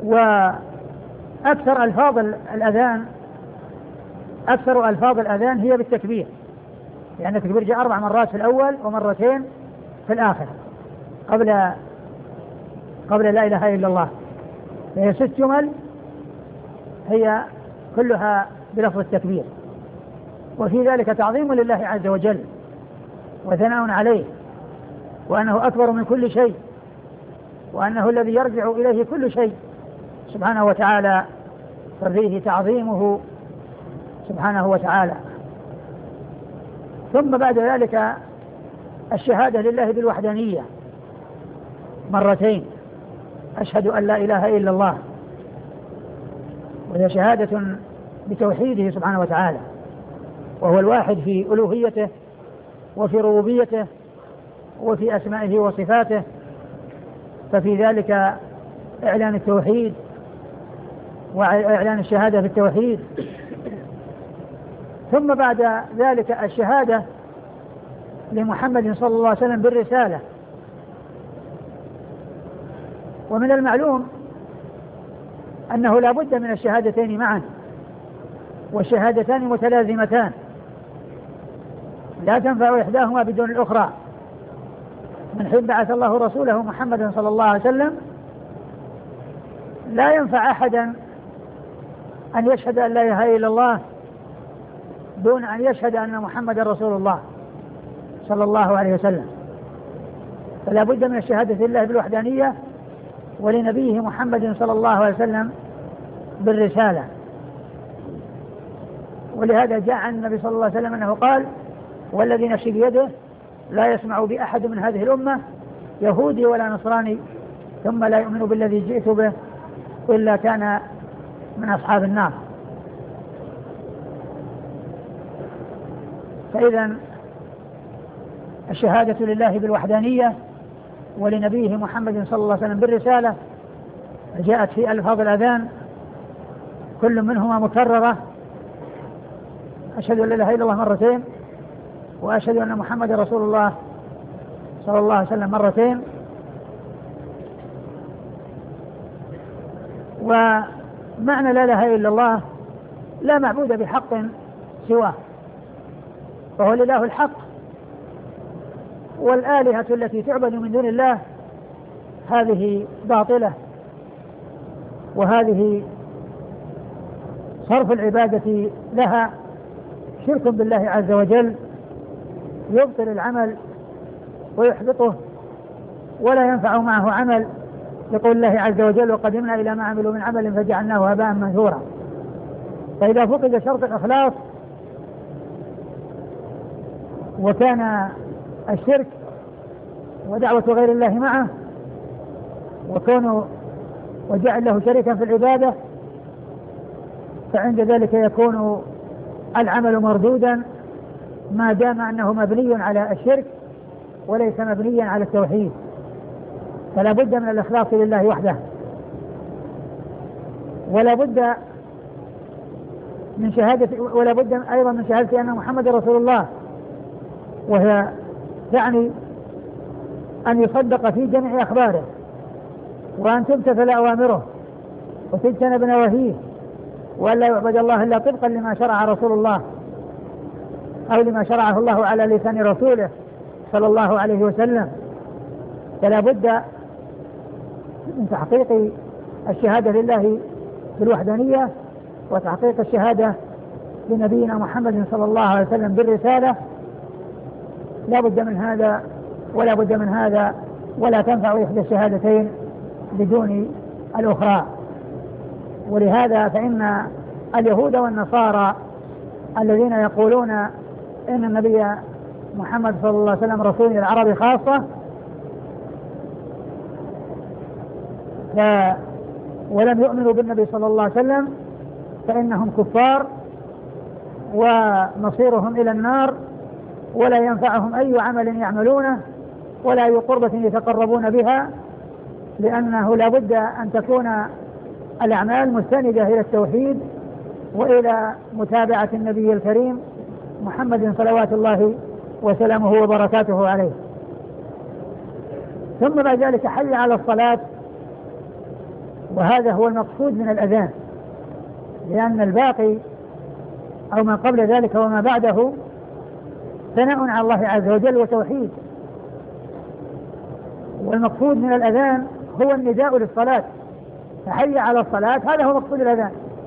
وأكثر ألفاظ الأذان أكثر ألفاظ الأذان هي بالتكبير، لأن يعني التكبير جاء أربع مرات في الأول ومرتين في الآخر قبل قبل لا إله إلا الله، فهي ست جمل هي كلها بلفظ التكبير. وفي ذلك تعظيم لله عز وجل وثناء عليه، وأنه أكبر من كل شيء، وأنه الذي يرجع إليه كل شيء سبحانه وتعالى، ففيه تعظيمه سبحانه وتعالى. ثم بعد ذلك الشهادة لله بالوحدانية مرتين، أشهد أن لا إله إلا الله، وهي شهادة بتوحيده سبحانه وتعالى، وهو الواحد في ألوهيته وفي ربوبيته وفي أسمائه وصفاته، ففي ذلك إعلان التوحيد وإعلان الشهادة بالتوحيد. ثم بعد ذلك الشهادة لمحمد صلى الله عليه وسلم بالرسالة. ومن المعلوم أنه لا بد من الشهادتين معا، والشهادتان متلازمتان لا تنفع إحداهما بدون الأخرى. من حين بعث الله رسوله محمدا صلى الله عليه وسلم لا ينفع أحدا أن يشهد أن لا إله إلا الله دون أن يشهد أن محمدا رسول الله صلى الله عليه وسلم، فلا بد من الشهادة لله بالوحدانية ولنبيه محمد صلى الله عليه وسلم بالرسالة. ولهذا جاء عن النبي صلى الله عليه وسلم أنه قال: والذي نفسي بيده لا يسمع بأحد من هذه الأمة يهودي ولا نصراني ثم لا يؤمن بالذي جئت به إلا كان من أصحاب النار. فإذا الشهادة لله بالوحدانية ولنبيه محمد صلى الله عليه وسلم بالرسالة جاءت في ألفاظ الأذان كل منهما مكررة: أشهد أن لا إله إلا الله مرتين، وأشهد أن محمد رسول الله صلى الله عليه وسلم مرتين. ومعنى لا إله إلا الله لا معبود بحق سواه، فهو الإله الحق، والآلهة التي تعبد من دون الله هذه باطلة، وهذه صرف العبادة لها شرك بالله عز وجل يبطل العمل ويحبطه ولا ينفع معه عمل، يقول الله عز وجل: وقدمنا إلى ما عملوا من عمل فجعلناه هباء منثورا. فإذا فقد شرط الإخلاص وكان الشرك ودعوة غير الله معه وكونه وجعل له شريكا في العبادة، فعند ذلك يكون العمل مردودا ما دام أنه مبني على الشرك وليس مبنيا على التوحيد. فلا بد من الإخلاص لله وحده، ولا بد من شهادة ولا بد أيضا من شهادة أن محمد رسول الله، وهي يعني أن يصدق في جميع أخباره، وأن تمتثل أوامره وتجتنب نواهيه، وأن لا يعبد الله إلا طبقا لما شرع رسول الله أو لما شرعه الله على لسان رسوله صلى الله عليه وسلم. فلا بد من تحقيق الشهادة لله بالوحدانية وتحقيق الشهادة لنبينا محمد صلى الله عليه وسلم بالرسالة. لا بد من هذا ولا بد من هذا، ولا تنفع إحدى الشهادتين بدون الأخرى. ولهذا فإن اليهود والنصارى الذين يقولون إن النبي محمد صلى الله عليه وسلم رسول العرب خاصة ف ولم يؤمنوا بالنبي صلى الله عليه وسلم فإنهم كفار ومصيرهم إلى النار، ولا ينفعهم أي عمل يعملونه ولا أي قربة يتقربون بها، لأنه لا بد أن تكون الأعمال مستندة إلى التوحيد وإلى متابعة النبي الكريم محمد صلوات الله وسلامه وبركاته عليه. ثم بعد ذلك حي على الصلاة وهذا هو المقصود من الأذان، لأن الباقي أو ما قبل ذلك وما بعده ثناء على الله عز وجل وتوحيد. والمقصود من الأذان هو النداء للصلاة، فحي على الصلاة، هذا هو مقصود الأذان،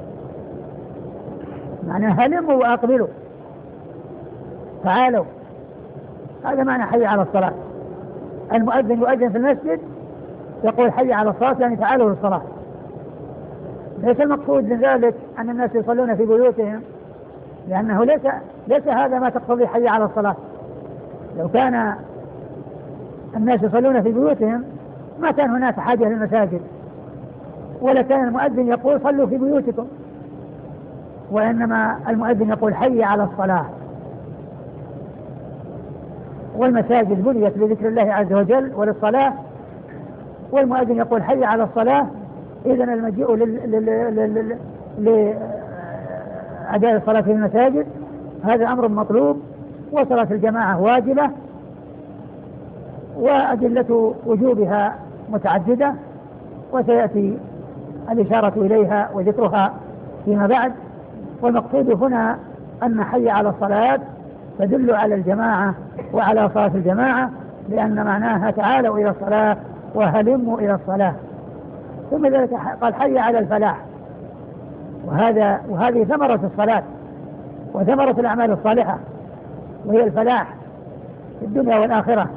معنى هلموا وأقبلوا، تعالوا، هذا معنى حي على الصلاة. المؤذن يؤذن في المسجد يقول حي على الصلاة، يعني تعالوا للصلاة. ليس المقصود من ذلك أن الناس يصلون في بيوتهم، لأنه ليس ليس هذا ما تقتضي حي على الصلاة. لو كان الناس يصلون في بيوتهم ما كان هناك حاجة للمساجد، ولا كان المؤذن يقول صلوا في بيوتكم، وإنما المؤذن يقول حي على الصلاة. والمساجد بنيت لذكر الله عز وجل وللصلاة، والمؤذن يقول حي على الصلاة، إذن المجيء لأداء الصلاة في المساجد هذا أمر مطلوب، وصلاة الجماعة واجبة، وأدلة وجوبها متعددة، وسيأتي الإشارة إليها وذكرها فيما بعد. والمقصود هنا أن حي على الصلاة تدل على الجماعة وعلى صلاة الجماعة، لأن معناها تعالوا إلى الصلاة وهلموا إلى الصلاة. ثم ذلك قال حي على الفلاح، وهذا وهذه ثمرة الصلاة وثمرة الأعمال الصالحة، وهي الفلاح في الدنيا والآخرة.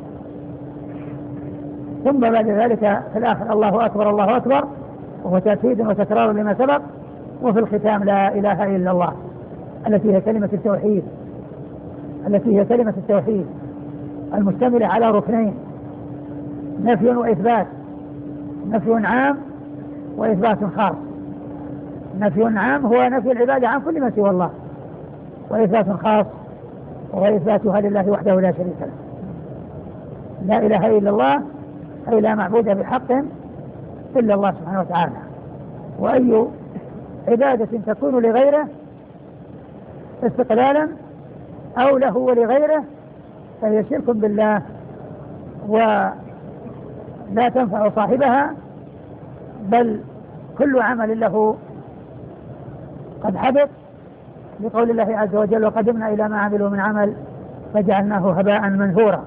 ثم بعد ذلك في الآخر الله أكبر الله أكبر، وهو تأكيد وتكرار لما سبق. وفي الختام لا إله إلا الله، التي هي كلمة التوحيد، التي هي كلمة التوحيد المشتملة على ركنين، نفي وإثبات، نفي عام وإثبات خاص. نفي عام هو نفي العبادة عن كل ما سوى الله، وإثبات خاص وهو إثباتها لله وحده لا شريك له. لا إله إلا الله أي لا معبود بحق إلا الله سبحانه وتعالى، وأي عبادة تكون لغيره استقلالا أو له ولغيره فهي شرك بالله ولا تنفع صاحبها، بل كل عمل له قد حبط، لقول الله عز وجل وقدمنا إلى ما عملوا من عمل فجعلناه هباء منثورا.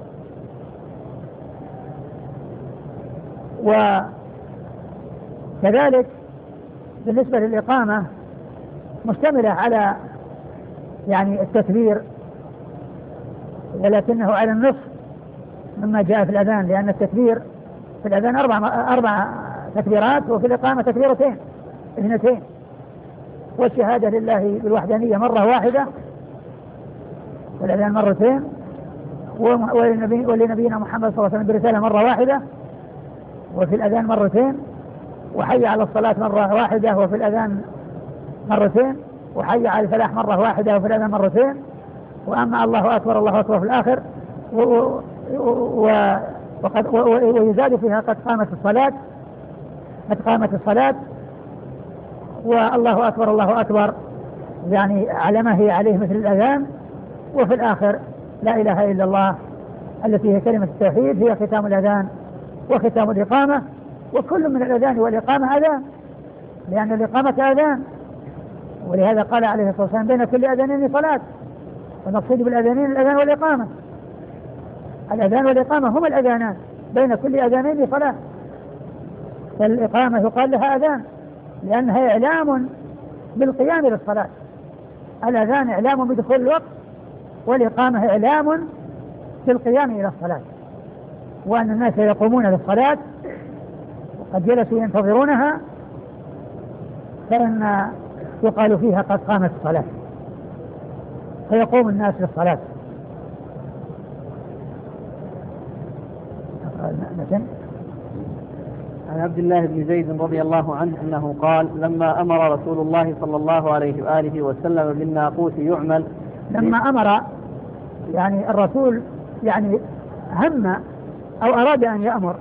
وكذلك بالنسبة للإقامة مشتملة على يعني التكبير، ولكنه على النصف مما جاء في الأذان، لأن التكبير في الأذان أربع أربع تكبيرات، وفي الإقامة تكبيرتين اثنتين، والشهادة لله بالوحدانية مرة واحدة، والأذان مرتين، ولنبينا محمد صلى الله عليه وسلم برسالة مرة واحدة، وفي الأذان مرتين، وحي على الصلاة مرة واحدة وفي الأذان مرتين، وحي على الفلاح مرة واحدة وفي الأذان مرتين. وأما الله أكبر الله أكبر في الآخر، وقد ويزاد فيها قد قامت الصلاة، قد قامت الصلاة، والله أكبر الله أكبر يعني على ما هي عليه مثل الأذان. وفي الآخر لا إله إلا الله التي هي كلمة التوحيد، هي ختام الأذان وختام الإقامة، وكل من الأذان والإقامة أذان، لأن الإقامة أذان، ولهذا قال عليه الصلاة والسلام بين كل أذانين صلاة، والمقصود بالأذانين الأذان والإقامة. الأذان والإقامة هما الأذانان، بين كل أذانين صلاة. فالإقامة يقال لها أذان لأنها إعلام بالقيام للصلاة، الأذان إعلام بدخول الوقت، والإقامة إعلام بالقيام إلى الصلاة، وأن الناس يقومون للصلاة وقد جلسوا ينتظرونها، فإن يقال فيها قد قامت الصلاة، فيقوم الناس للصلاة. عن عبد الله بن زيد رضي الله عنه أنه قال لما أمر رسول الله صلى الله عليه وآله وسلم بالناقوس يعمل، لما أمر يعني الرسول يعني هم أو أراد أن يأمر،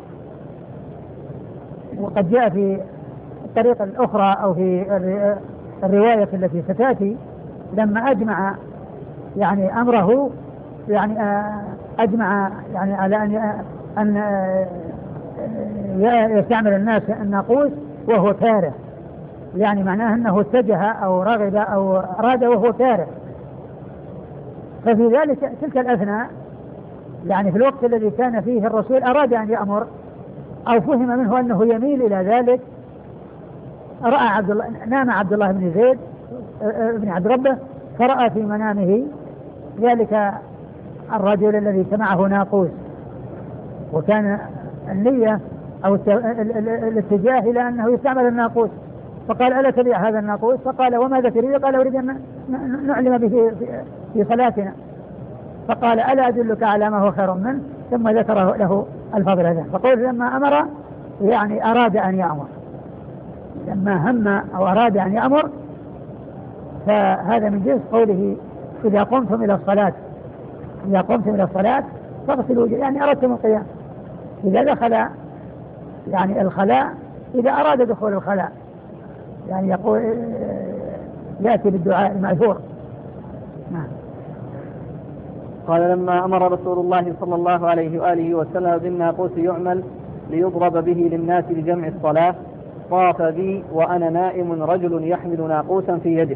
وقد جاء في الطريقة الأخرى أو في الرواية التي ستأتي لما أجمع يعني أمره، يعني أجمع يعني على أن أن يستعمل الناس الناقوس وهو كاره، يعني معناه أنه اتجه أو رغب أو أراد وهو كاره. ففي ذلك تلك الأثناء يعني في الوقت الذي كان فيه الرسول أراد أن يأمر أو فهم منه أنه يميل إلى ذلك، رأى عبد الله نام عبد الله بن زيد بن عبد ربه، فرأى في منامه ذلك الرجل الذي سمعه ناقوس، وكان النية أو الاتجاه إلى أنه يستعمل الناقوس، فقال ألا تبيع هذا الناقوس؟ فقال وماذا تريد؟ قال أريد أن نعلم به في صلاتنا. فقال ألا أدلك على ما هو خير منه؟ ثم ذكر له الفضل هذا. فقول لما أمر يعني أراد أن يأمر، لما هم أو أراد أن يأمر، فهذا من جنس قوله إذا قمتم إلى الصلاة إذا قمتم إلى الصلاة فاغسلوا وجوهكم، يعني أردتم القيام. إذا دخل يعني الخلاء، إذا أراد دخول الخلاء يعني يقول يأتي بالدعاء المأثور. نعم. قال لما أمر رسول الله صلى الله عليه وآله وسلم بالناقوس يعمل ليضرب به للناس لجمع الصلاة، طاف بي وأنا نائم رجل يحمل ناقوسا في يده.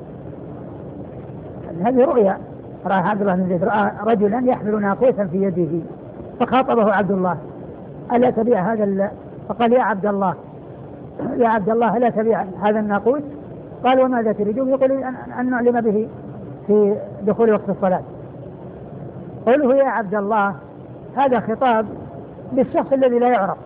هذه رؤيا، رأى عبد الله بن زيد رأى رجلا يحمل ناقوسا في يده، فخاطبه عبد الله ألا تبيع هذا ال... فقال يا عبد الله يا عبد الله ألا تبيع هذا الناقوس؟ قال وماذا تريدون؟ يقول أن, أن نعلم به في دخول وقت الصلاة. قوله يا عبد الله هذا خطاب للشخص الذي لا يعرف،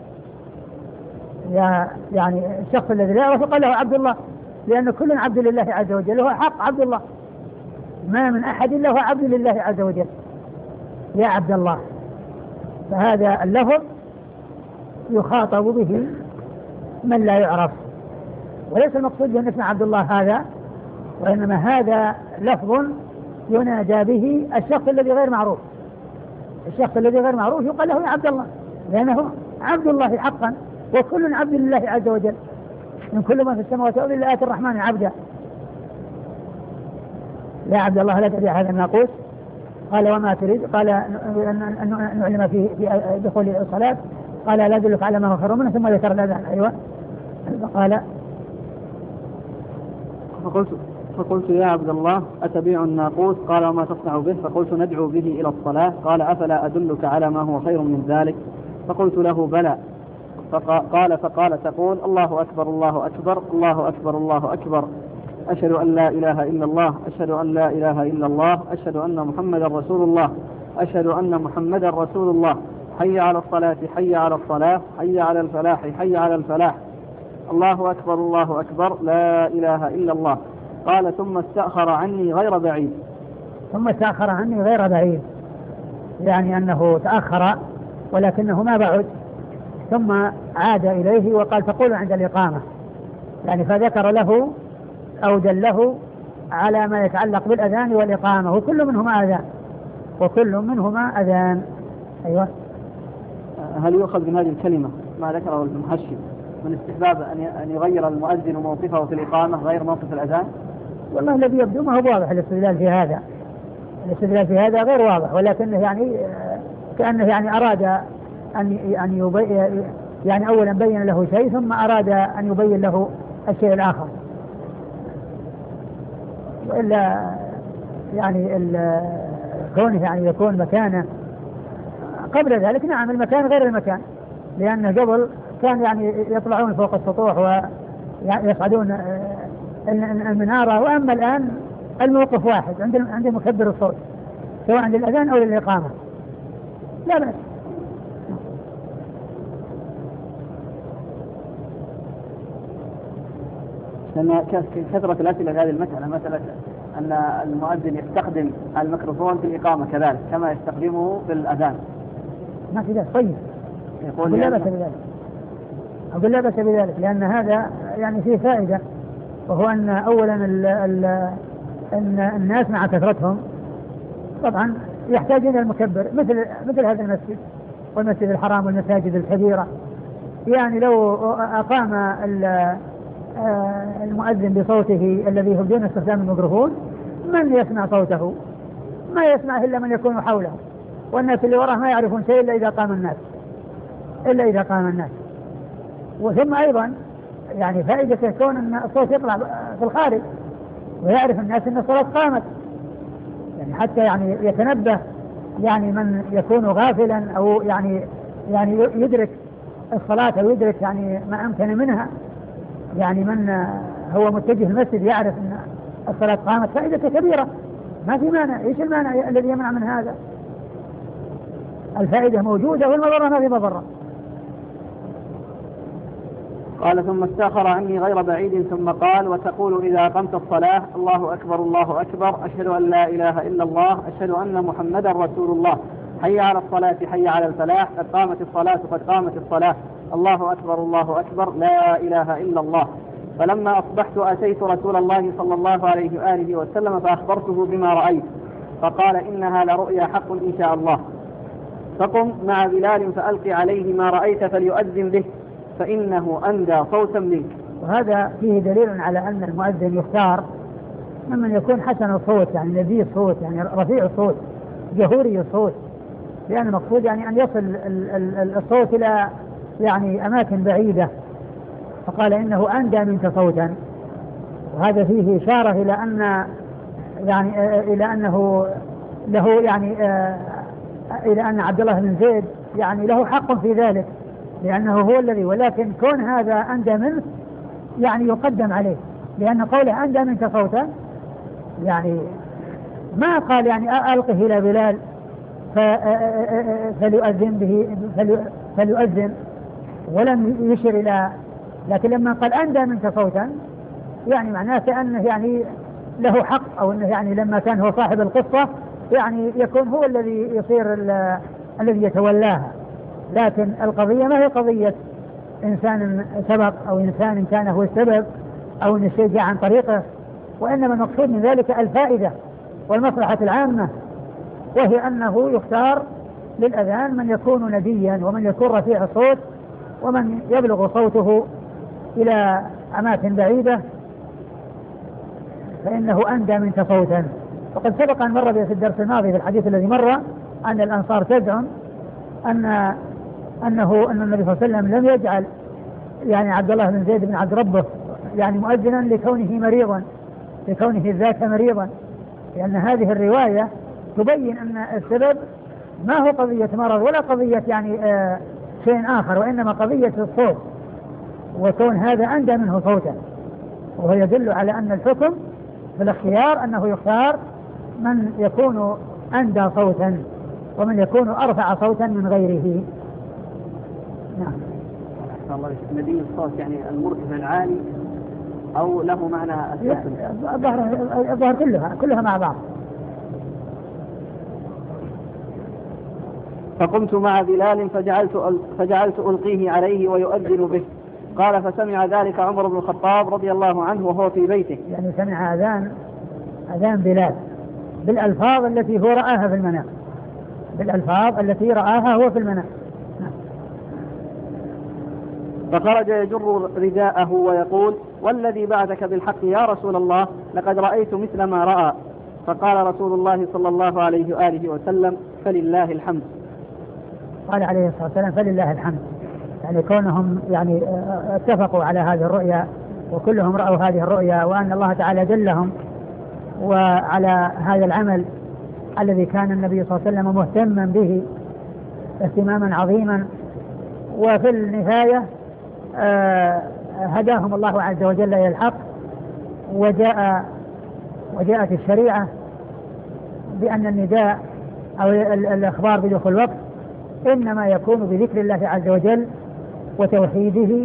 يعني الشخص الذي لا يعرف قال له عبد الله، لأن كل عبد لله عز وجل، هو حق عبد الله، ما من أحد إلا هو عبد لله عز وجل. يا عبد الله، فهذا اللفظ يخاطب به من لا يعرف، وليس المقصود بأن اسم عبد الله هذا، وإنما هذا لفظ ينادى به الشخص الذي غير معروف. الشخص الذي غير معروف يقال له يا عبد الله، لأنه عبد الله حقا، وكل عبد لله عز وجل، من كل ما في السماوات والأرض إلا آتي الرحمن عبدا. يا عبد الله لا تبيع هذا الناقوس؟ قال وما تريد؟ قال أن نعلم في دخول الصلاة. قال لا أدلك على ما هو خير منه؟ ثم ذكر الأذان. أيوة. فقال فقلت, فقلت يا عبد الله أتبيع الناقوس؟ قال وما تصنع به؟ فقلت ندعو به إلى الصلاة. قال أفلا أدلك على ما هو خير من ذلك؟ فقلت له بلى. فقال فقال تقول الله أكبر الله أكبر الله أكبر الله أكبر، أشهد أن لا إله إلا الله، أشهد أن لا إله إلا الله، أشهد أن محمدا رسول الله، أشهد أن محمدا رسول الله، حي على الصلاة حي على الصلاة، حي على الفلاح حي على الفلاح، الله أكبر الله أكبر، لا إله إلا الله. قال ثم استأخر عني غير بعيد. ثم استأخر عني غير بعيد، يعني أنه تأخر ولكنه ما بعد، ثم عاد إليه وقال تقول عند الإقامة، يعني فذكر له أو دله على ما يتعلق بالأذان والإقامة، وكل منهما أذان وكل منهما أذان. أيوة. هل يؤخذ من هذه الكلمة ما ذكره المحشي من استحباب أن يغير المؤذن موقفه في الإقامة غير موقف الأذان؟ والله الذي يبدو ما هو واضح الاستدلال في هذا، الاستدلال في هذا غير واضح، ولكنه يعني كأنه يعني أراد أن أن يبين، يعني أولا بين له شيء ثم أراد أن يبين له الشيء الآخر، وإلا يعني كونه يعني يكون مكانه قبل ذلك، نعم المكان غير المكان، لأن قبل كان يعني يطلعون فوق السطوح ويصعدون المنارة، وأما الآن الموقف واحد عند عند مكبر الصوت سواء عند الأذان أو للإقامة، لا بأس. لأن كثرة الأسئلة في هذه المسألة، مسألة أن المؤذن يستخدم الميكروفون في الإقامة كذلك كما يستخدمه في الأذان. ما في ذلك. طيب أقول لا بأس بذلك، أقول لا بأس بذلك، لأن هذا يعني فيه فائدة، وهو أن أولا ال ال أن الناس مع كثرتهم طبعا يحتاجون المكبر، مثل مثل هذا المسجد والمسجد الحرام والمساجد الكبيرة، يعني لو أقام المؤذن بصوته الذي هو بدون استخدام الميكروفون، من يسمع صوته؟ ما يسمعه إلا من يكون حوله، والناس اللي وراه ما يعرفون شيء إلا إذا قام الناس إلا إذا قام الناس. وثم أيضا يعني فائدة كون أن الصوت يطلع في الخارج ويعرف الناس أن الصلاة قامت، يعني حتى يعني يتنبه يعني من يكون غافلا أو يعني يعني يدرك الصلاة أو يدرك يعني ما أمكن منها، يعني من هو متجه المسجد يعرف أن الصلاة قامت، فائدة كبيرة ما في مانع. إيش المانع الذي يمنع من هذا؟ الفائدة موجودة والمضرة ما في مضرة. قال ثم استأخر عني غير بعيد ثم قال وتقول إذا أقمت الصلاة الله أكبر الله أكبر أشهد أن لا إله إلا الله أشهد أن محمدا رسول الله حي على الصلاة حي على الفلاح قد قامت الصلاة قد قامت الصلاة الله أكبر الله أكبر لا إله إلا الله. فلما أصبحت أتيت رسول الله صلى الله عليه وآله وسلم فأخبرته بما رأيت فقال إنها لرؤيا حق إن شاء الله، فقم مع بلال فألقي عليه ما رأيت فليؤذن به فإنه أندى صوتا منك. وهذا فيه دليل على أن المؤذن يختار ممن يكون حسن الصوت، يعني لذيذ الصوت، يعني رفيع الصوت جهوري الصوت، لأن المقصود يعني أن يصل الصوت إلى يعني أماكن بعيدة، فقال إنه أندى منك صوتا. وهذا فيه إشارة إلى أن يعني إلى أنه له يعني إلى أن عبد الله بن زيد يعني له حق في ذلك، لأنه هو الذي، ولكن كون هذا أندى منه يعني يقدم عليه، لأن قوله أندى منك صوتا يعني ما قال يعني ألقه إلى بلال فليؤذن به فليؤذن ولم يشر إلى، لكن لما قال أندى منك صوتا يعني معناه كأنه يعني له حق، أو أنه يعني لما كان هو صاحب القصة يعني يكون هو الذي يصير الذي يتولاها. لكن القضية ما هي قضية إنسان سبق أو إنسان كان هو السبب أو أن الشيء جاء عن طريقه، وإنما المقصود من ذلك الفائدة والمصلحة العامة، وهي أنه يختار للأذان من يكون نديا ومن يكون رفيع الصوت ومن يبلغ صوته إلى أماكن بعيدة فإنه أندى منك صوتا. وقد سبق أن مر في الدرس الماضي في الحديث الذي مر أن الأنصار تزعم أن أنه أن النبي صلى الله عليه وسلم لم يجعل يعني عبد الله بن زيد بن عبد ربه يعني مؤذنا لكونه مريضا، لكونه ذاك مريضا، لأن هذه الرواية تبين أن السبب ما هو قضية مرض ولا قضية يعني آه شيء آخر، وإنما قضية الصوت، وكون هذا أندى منه صوتا، وهو يدل على أن الحكم في الاختيار أنه يختار من يكون أندى صوتا ومن يكون أرفع صوتا من غيره. نعم. الله ندي الصوت يعني المرتفع العالي أو له معنى السفل؟ الظهر كلها كلها مع بعض. فقمت مع بلال فجعلت فجعلت ألقيه عليه ويؤذن به. قال فسمع ذلك عمر بن الخطاب رضي الله عنه وهو في بيته، يعني سمع أذان أذان بلال بالألفاظ التي هو رآها في المنام، بالألفاظ التي رآها هو في المنام. فخرج يجر رداءه ويقول والذي بعثك بالحق يا رسول الله لقد رأيت مثل ما رأى. فقال رسول الله صلى الله عليه وآله وسلم فلله الحمد. قال عليه الصلاة والسلام فلله الحمد، يعني كونهم يعني اتفقوا على هذه الرؤيا وكلهم رأوا هذه الرؤيا، وأن الله تعالى دلهم وعلى هذا العمل الذي كان النبي صلى الله عليه وسلم مهتما به اهتماما عظيما. وفي النهاية آه هداهم الله عز وجل إلى الحق، وجاء وجاءت الشريعة بأن النداء أو الإخبار بدخول الوقت إنما يكون بذكر الله عز وجل وتوحيده،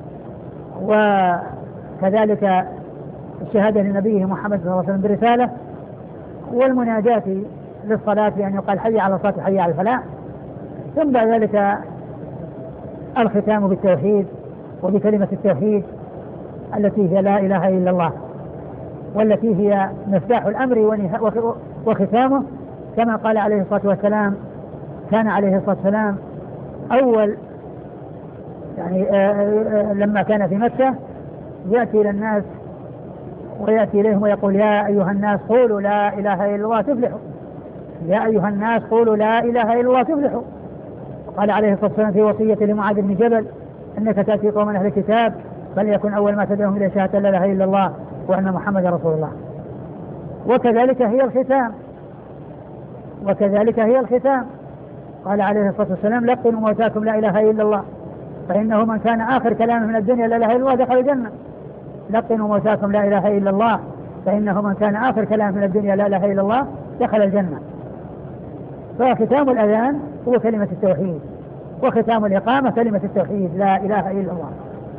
وكذلك الشهادة لنبيه محمد صلى الله عليه وسلم برسالة، والمناجاة للصلاة بأن يقال حي على الصلاة حي على الفلاح، ثم بعد ذلك الختام بالتوحيد وبكلمة التوحيد التي هي لا إله إلا الله، والتي هي مفتاح الأمر وختامه، كما قال عليه الصلاة والسلام كان عليه الصلاة والسلام أول يعني آآ آآ لما كان في مكة يأتي إلى الناس ويأتي إليهم ويقول يا أيها الناس قولوا لا إله إلا الله تفلحوا، يا أيها الناس قولوا لا إله إلا الله تفلحوا. قال عليه الصلاة والسلام في وصية لمعاذ بن جبل إنك تأتي قوما أهل الكتاب فليكن أول ما تدعوهم إلى شهادة لا إله إلا الله وأن محمد رسول الله. وكذلك هي الختام وكذلك هي الختام قال عليه الصلاة والسلام لقنوا موتاكم لا إله إلا الله فإنه من كان آخر كلامه من الدنيا لا إله إلا الله دخل الجنة. لقنوا موتاكم لا إله إلا الله فإنه من كان آخر كلامه من الدنيا لا إله إلا الله دخل الجنة. فختام الأذان هو كلمة التوحيد وختام الإقامة كلمة التوحيد لا إله إلا الله.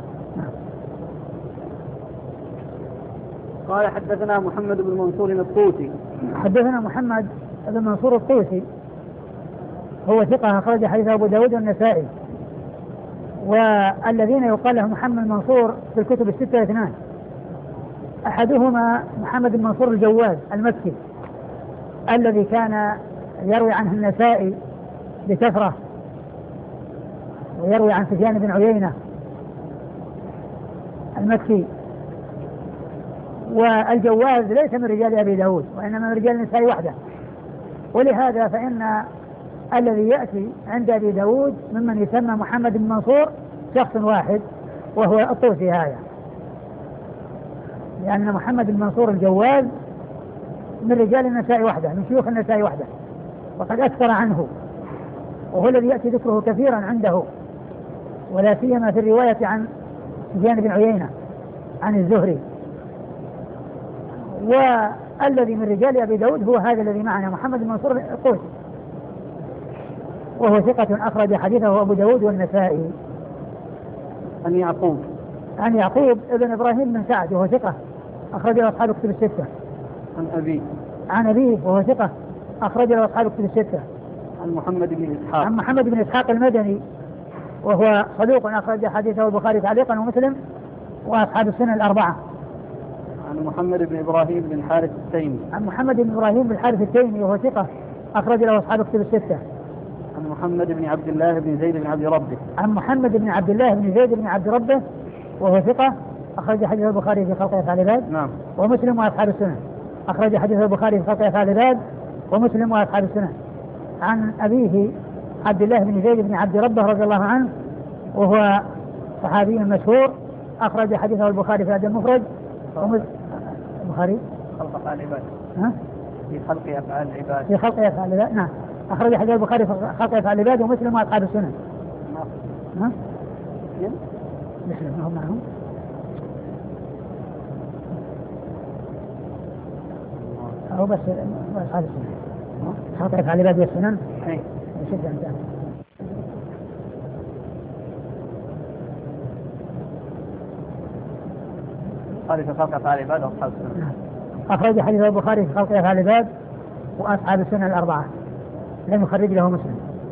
قال حدثنا محمد بن منصور الطوسي. حدثنا محمد بن منصور الطوسي هو ثقة أخرج حديث أبو داود والنسائي. والذين يقال لهم محمد منصور في الكتب الستة اثنان. أحدهما محمد بن منصور الجواد المكي الذي كان يروي عنه النسائي بكثرة ويروي عن سفيان بن عيينة المكي. والجواد ليس من رجال أبي داود وإنما من رجال النسائي وحده. ولهذا فإن الذي يأتي عند أبي داود ممن يسمى محمد بن منصور شخص واحد وهو الطوسي هذا لأن محمد بن منصور الجواد من رجال النسائي وحده من شيوخ النسائي وحده وقد أكثر عنه وهو الذي يأتي ذكره كثيرا عنده ولا سيما في الرواية عن سفيان بن عيينة عن الزهري. والذي من رجال أبي داود هو هذا الذي معنا محمد بن منصور الطوسي وهو ثقة أخرج حديثه أبو داود والنسائي. عن يعقوب عن يعقوب ابن إبراهيم بن سعد وهو ثقة أخرج له أصحاب كتب الستة. عن أبي عن أبيه وهو ثقة أخرج له أصحاب كتب الستة. عن محمد بن إسحاق عن محمد بن إسحاق المدني وهو صدوق أخرج حديثه البخاري تعليقا ومسلم وأصحاب السنة الأربعة. عن محمد بن إبراهيم بن حارث التيمي. عن محمد بن إبراهيم بن حارث التيمي وهو ثقة أخرج له أصحاب كتب الستة. عن محمد بن عبد الله بن زيد بن عبد ربه. عن محمد بن عبد الله بن زيد بن عبد ربه وهو ثقة أخرج حديث البخاري في خلق أفعال العباد. نعم. ومسلم وأصحاب السنة. أخرج حديث البخاري في خلق أفعال العباد ومسلم وأصحاب السنة. عن أبيه عبد الله بن زيد بن عبد ربه رضي الله عنه وهو صحابي مشهور أخرج حديثه البخاري في الأدب المفرد. البخاري خلق أفعال العباد. ها؟ في خلق أفعال العباد. في خلق أفعال العباد نعم. أخرج حديث البخاري في خلق أفعال العباد ومسلم وأصحاب السنة. ها؟ مسلم هم معهم. أو بس أصحاب السنة. خلق أفعال العباد والسنن. أي. شدة أنت. قال في خلق أفعال العباد وأصحاب السنة. أخرج حديث البخاري في خلق أفعال العباد وأصحاب السنة الأربعة لم يخرج له مسلم.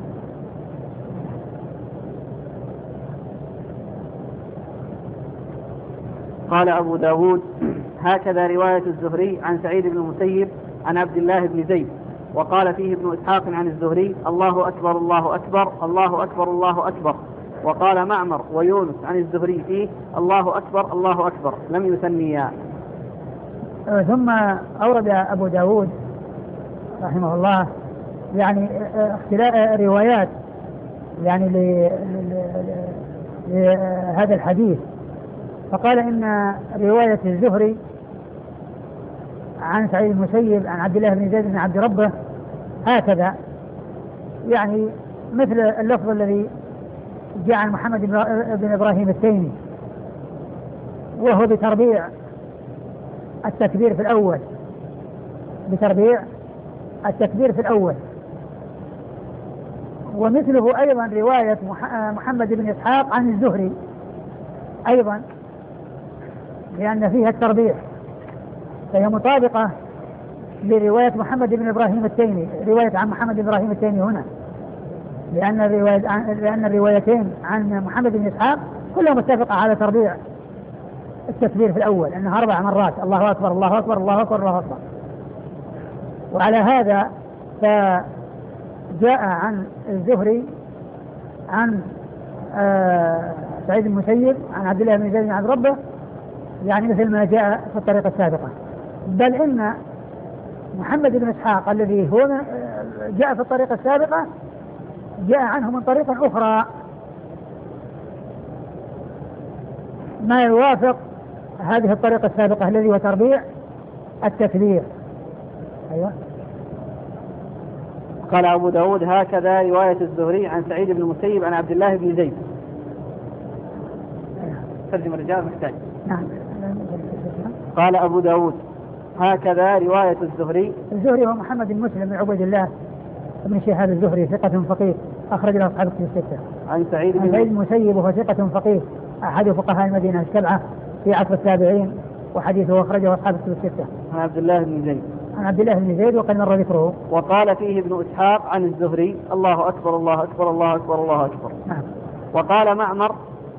قال أبو داود هكذا رواية الزهري عن سعيد بن المسيب عن عبد الله بن زيد. وقال فيه ابن إسحاق عن الزهري الله أكبر الله أكبر الله أكبر الله أكبر. وقال معمر ويونس عن الزهري فيه الله أكبر الله أكبر لم يثنيا. ثم أورد أبو داود رحمه الله يعني اختلاف روايات يعني لهذا الحديث. فقال إن رواية الزهري عن سعيد المسيب عن عبد الله بن زيد بن عبد ربه هكذا يعني مثل اللفظ الذي جاء عن محمد بن إبراهيم التيمي وهو بتربيع التكبير في الأول بتربيع التكبير في الأول. ومثله أيضا رواية محمد بن إسحاق عن الزهري أيضا لأن فيها التربيع فهي مطابقة لرواية محمد بن إبراهيم التيمي رواية عن محمد بن إبراهيم التيمي هنا لأن الرواية لأن الروايتين عن محمد بن إسحاق كلها متفقة على تربيع التكبير في الأول أنها أربع مرات الله أكبر الله أكبر الله أكبر الله أكبر. وعلى هذا فجاء عن الزهري عن آه سعيد المسيب عن عبد الله بن زيد بن عبد ربه يعني مثل ما جاء في الطريقة السابقة. بل إن محمد بن إسحاق الذي هو جاء في الطريقة السابقة جاء عنه من طريقة أخرى ما يوافق هذه الطريقة السابقة الذي هو تربيع التكبير. أيوة. قال أبو داود هكذا رواية الزهري عن سعيد بن المسيب عن عبد الله بن زيد. ترجم الرجال محتاج. نعم. قال أبو داود هكذا رواية الزهري. الزهري هو محمد بن مسلم بن عبيد الله بن شهاب الزهري ثقة فقيه أخرج له أصحاب الكتب الستة. عن سعيد بن المسيب وهو ثقة فقيه أحد فقهاء المدينة السبعة في عصر التابعين وحديثه أخرجه أصحاب الكتب الستة. عن عبد الله بن زيد. عن عبد الله بن زيد وقد مر ذكره. وقال فيه ابن إسحاق عن الزهري الله أكبر الله أكبر الله أكبر الله أكبر. نعم. وقال معمر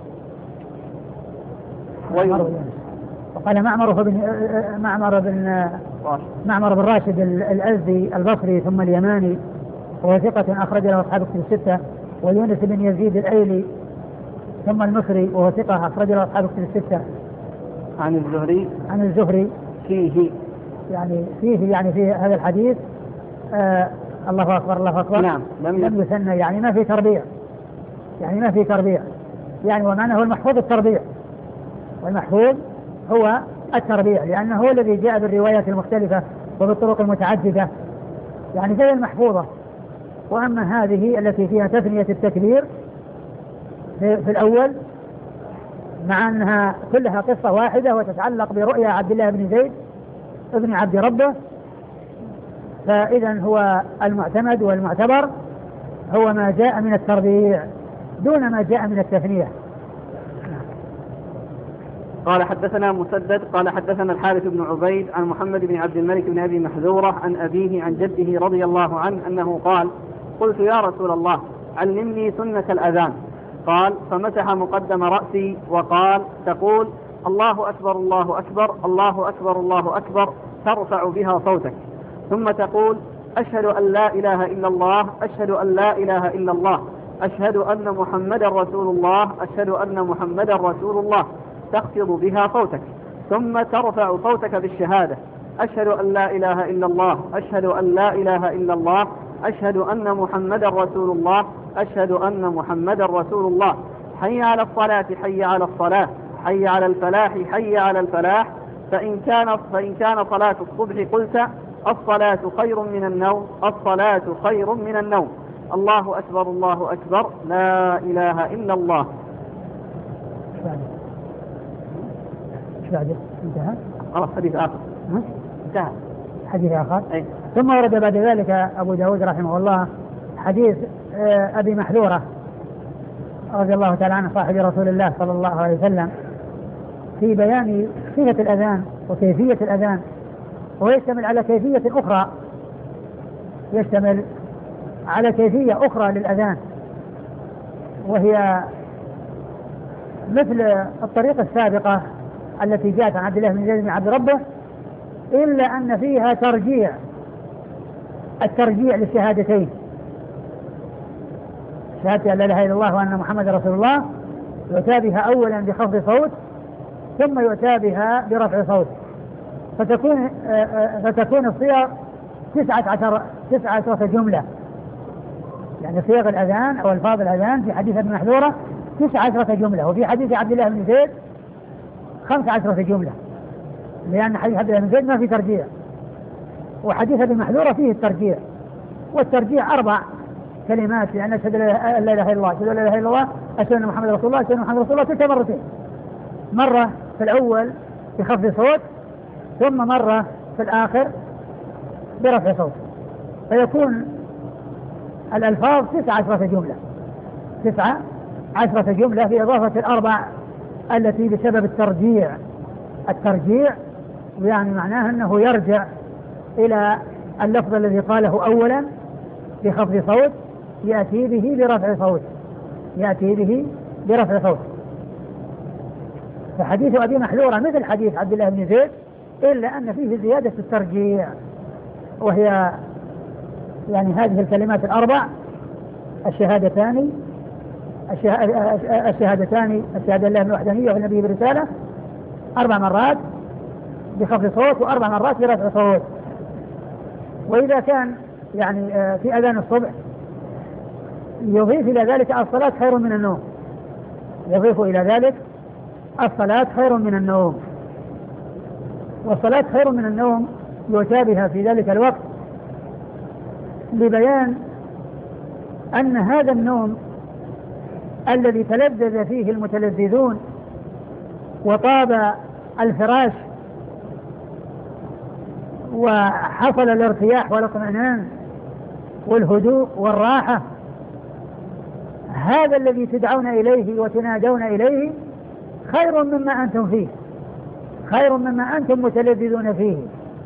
ويونس. وقال معمر بن معمر بن معمر بن راشد الأزدي البصري ثم اليماني وهو ثقة أخرج له أصحاب الكتب الستة. ويونس بن يزيد الأيلي ثم المصري وهو ثقة أخرج له أصحاب الكتب الستة. عن الزهري عن الزهري فيه يعني فيه يعني في هذا الحديث آه الله أكبر الله أكبر. نعم. لم, لم يثنى يعني ما في تربيع يعني ما في تربيع يعني ومعنى هو المحفوظ التربيع والمحفوظ هو التربيع لأنه هو الذي جاء بالروايات المختلفة وبالطرق المتعددة يعني زي المحفوظة. وأما هذه التي فيها تثنية التكبير في, في الأول مع أنها كلها قصة واحدة وتتعلق برؤيا عبد الله بن زيد ابن عبد ربه فإذا هو المعتمد والمعتبر هو ما جاء من التربيع دون ما جاء من التثنية. قال حدثنا مسدد قال حدثنا الحارث بن عبيد عن محمد بن عبد الملك بن أبي محذورة عن أبيه عن جده رضي الله عنه أنه قال قلت يا رسول الله علمني سنة الأذان قال فمسح مقدم رأسي وقال تقول الله أكبر الله أكبر الله أكبر الله أكبر ترفع بها صوتك ثم تقول أشهد أن لا إله إلا الله أشهد أن لا إله إلا الله أشهد أن محمدا رسول الله أشهد أن محمدا رسول الله تخفض بها صوتك ثم ترفع صوتك بالشهادة أشهد أن لا إله إلا الله أشهد أن لا إله إلا الله أشهد أن محمدا رسول الله أشهد أن محمدا رسول الله حي على الصلاة حي على الصلاة حي على الفلاح حي على الفلاح فإن كان فإن كان صلاة الصبح قلت الصلاة خير من النوم الصلاة خير من النوم الله أكبر الله أكبر لا إله إلا الله. ايش بعده؟ انتهى؟ خلاص حديث آخر. انتهى. حديث آخر. أي. ثم ورد بعد ذلك أبو داود رحمه الله حديث أبي محذورة رضي الله تعالى عنه صاحب رسول الله صلى الله عليه وسلم في بيان صفة الأذان وكيفية الأذان ويشتمل على كيفية أخرى يشتمل على كيفية أخرى للأذان وهي مثل الطريقة السابقة التي جاءت عن عبد الله بن زيد بن عبد ربه إلا أن فيها ترجيع الترجيع للشهادتين شهادة أن لا إله إلا الله وأن محمد رسول الله يؤتى بها أولا بخفض صوت ثم يؤتى بها برفع صوت فتكون فتكون الصيغ تسعة عشر تسعة عشرة جملة يعني صيغ الأذان أو الفاظ الأذان في حديث ابن محذورة تسعة عشرة جملة وفي حديث عبد الله بن زيد خمسة عشرة جملة لأن حديث عبد الله بن زيد ما في ترجيع وحديث ابن محذورة فيه الترجيع والترجيع أربع كلمات لأن أشهد أن لا إله إلا الله أشهد أن لا إله إلا الله أشهد أن محمد رسول الله أشهد أن محمد رسول الله تلك مرتين مرة في الأول بخفض صوت ثم مرة في الآخر برفع صوت فيكون الألفاظ تسعة عشرة جملة تسعة عشرة جملة بإضافة الأربع التي بسبب الترجيع الترجيع يعني معناه أنه يرجع إلى اللفظ الذي قاله أولا بخفض صوت يأتي به برفع صوت يأتي به برفع صوت. فحديث أبي محذورة مثل حديث عبد الله بن زيد إلا أن فيه زيادة الترجيع وهي يعني هذه الكلمات الأربع الشهادتان الشهادتان الشهادة لله بالوحدانية والنبي بالرسالة أربع مرات بخفض صوت وأربع مرات برفع صوت. وإذا كان يعني في أذان الصبح يضيف إلى ذلك الصلاة خير من النوم يضيف إلى ذلك الصلاة خير من النوم، والصلاة خير من النوم يؤتى بها في ذلك الوقت لبيان أن هذا النوم الذي تلذذ فيه المتلذذون وطاب الفراش وحصل الارتياح والاطمئنان والهدوء والراحة، هذا الذي تدعون إليه وتنادون إليه خير مما أنتم فيه، خير مما أنتم متلذذون فيه.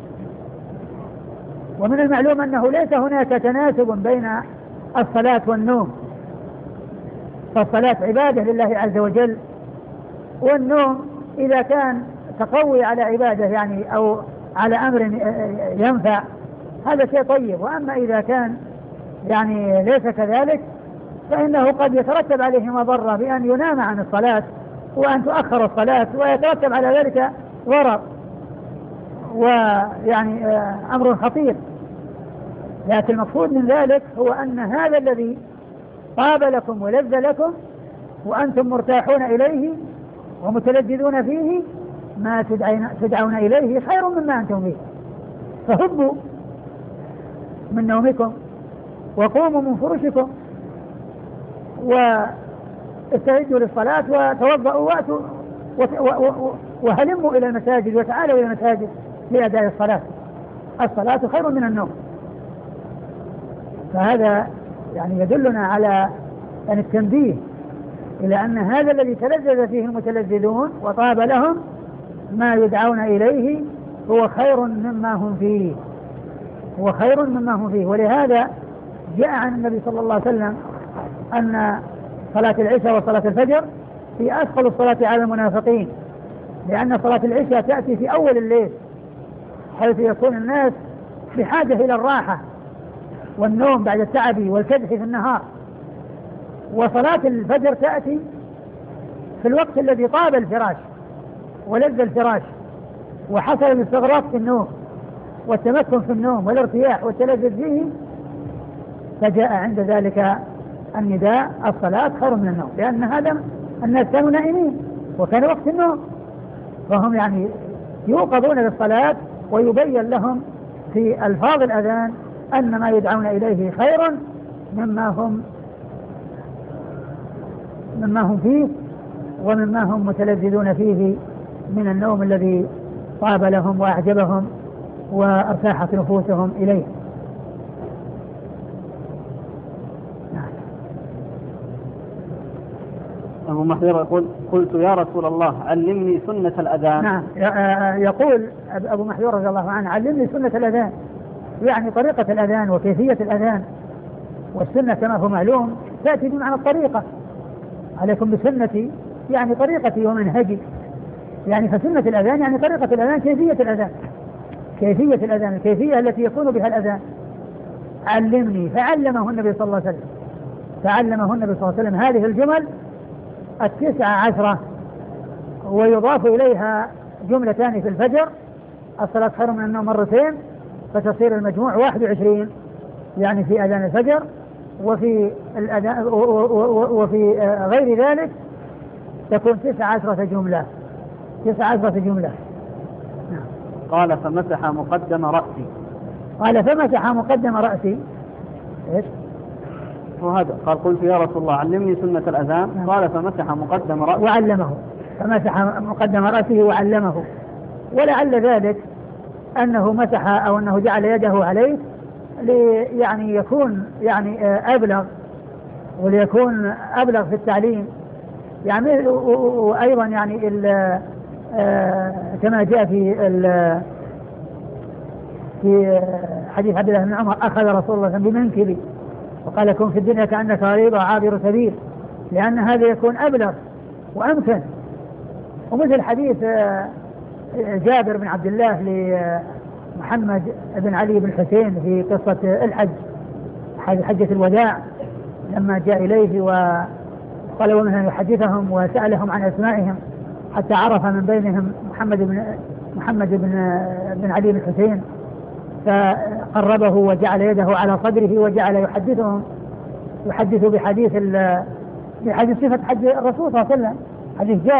ومن المعلوم أنه ليس هناك تناسب بين الصلاة والنوم، فالصلاة عبادة لله عز وجل، والنوم إذا كان تقوي على عبادة يعني أو على أمر ينفع هذا شيء طيب، وأما إذا كان يعني ليس كذلك فإنه قد يترتب عليه مضرة بأن ينام عن الصلاة وأن تؤخر الصلاة ويترتب على ذلك ضرر ويعني أمر خطير. لكن المقصود من ذلك هو أن هذا الذي طاب لكم ولذ لكم وأنتم مرتاحون إليه ومتلذذون فيه ما تدعون إليه خير مما أنتم فيه، فهبوا من نومكم وقوموا من فرشكم واستعدوا للصلاة وتوضأوا وأتوا وهلموا إلى المساجد وتعالوا إلى المساجد لأداء الصلاة. الصلاة خير من النوم. فهذا يعني يدلنا على أن التنبيه إلى أن هذا الذي تلذذ فيه المتلذذون وطاب لهم ما يدعون إليه هو خير مما هم فيه، هو خير مما هم فيه. ولهذا جاء عن النبي صلى الله عليه وسلم أن صلاة العشاء وصلاة الفجر هي أثقل الصلاة على المنافقين، لأن صلاة العشاء تأتي في أول الليل حيث يكون الناس بحاجة إلى الراحة والنوم بعد التعب والكدح في النهار، وصلاة الفجر تأتي في الوقت الذي طاب الفراش ولذ الفراش وحصل الاستغراق في النوم والتمكن في النوم والارتياح والتلذذ فيه، فجاء عند ذلك النداء الصلاة خير من النوم، لأن هذا الناس كانوا نائمين وكان وقت النوم، فهم يعني يوقظون للصلاة ويبين لهم في ألفاظ الأذان أن ما يدعون إليه خير مما هم مما هم فيه ومما هم متلذذون فيه من النوم الذي طاب لهم وأعجبهم وارتاحت نفوسهم إليه. أبو محذور يقول: قلت يا رسول الله علمني سنة الأذان. نعم، يقول أبو محذور رضي الله عنه: علمني سنة الأذان، يعني طريقة الأذان وكيفية الأذان. والسنة كما هو معلوم تأتي بمعنى الطريقة، عليكم بسنتي يعني طريقتي ومنهجي، يعني فسنة الأذان يعني طريقة الأذان، كيفية الأذان، كيفية الأذان الكيفية التي يكون بها الأذان. علمني، فعلمه النبي صلى الله عليه وسلم، فعلمه النبي صلى الله عليه وسلم هذه الجمل التسعة عشرة، ويضاف إليها جملتان في الفجر: الصلاة خير من النوم مرتين، فتصير المجموع واحد وعشرين يعني في أذان الفجر، وفي الأذان وفي غير ذلك تكون تسعة عشرة جملة، تسعة عشرة جملة. قال: فمسح مقدم رأسي. قال: فمسح مقدم رأسي. إيش؟ وهذا قال: قلت يا رسول الله علمني سنة الأذان. نعم. قال: فمسح مقدم رأسي وعلمه، فمسح مقدم رأسه وعلمه. ولعل ذلك أنه مسح أو أنه جعل يده عليه يعني يكون يعني أبلغ، وليكون أبلغ في التعليم يعني. وأيضا يعني كما جاء في في حديث عبد الله بن عمر: أخذ رسول الله بمنكبي وقال: كن في الدنيا كأنك غريب وعابر سبيل، لأن هذا يكون أبلغ وأمكن. ومثل حديث جابر بن عبد الله لمحمد بن علي بن حسين في قصة الحج، حجة الوداع، لما جاء إليه وطلبوا منه يحدثهم وسألهم عن أسمائهم حتى عرف من بينهم محمد بن محمد بن بن علي بن حسين، فقربه وجعل يده على صدره وجعل يحدثهم يحدث بحديث بحديث صفة حج الرسول صلى الله عليه وسلم، حديث جابر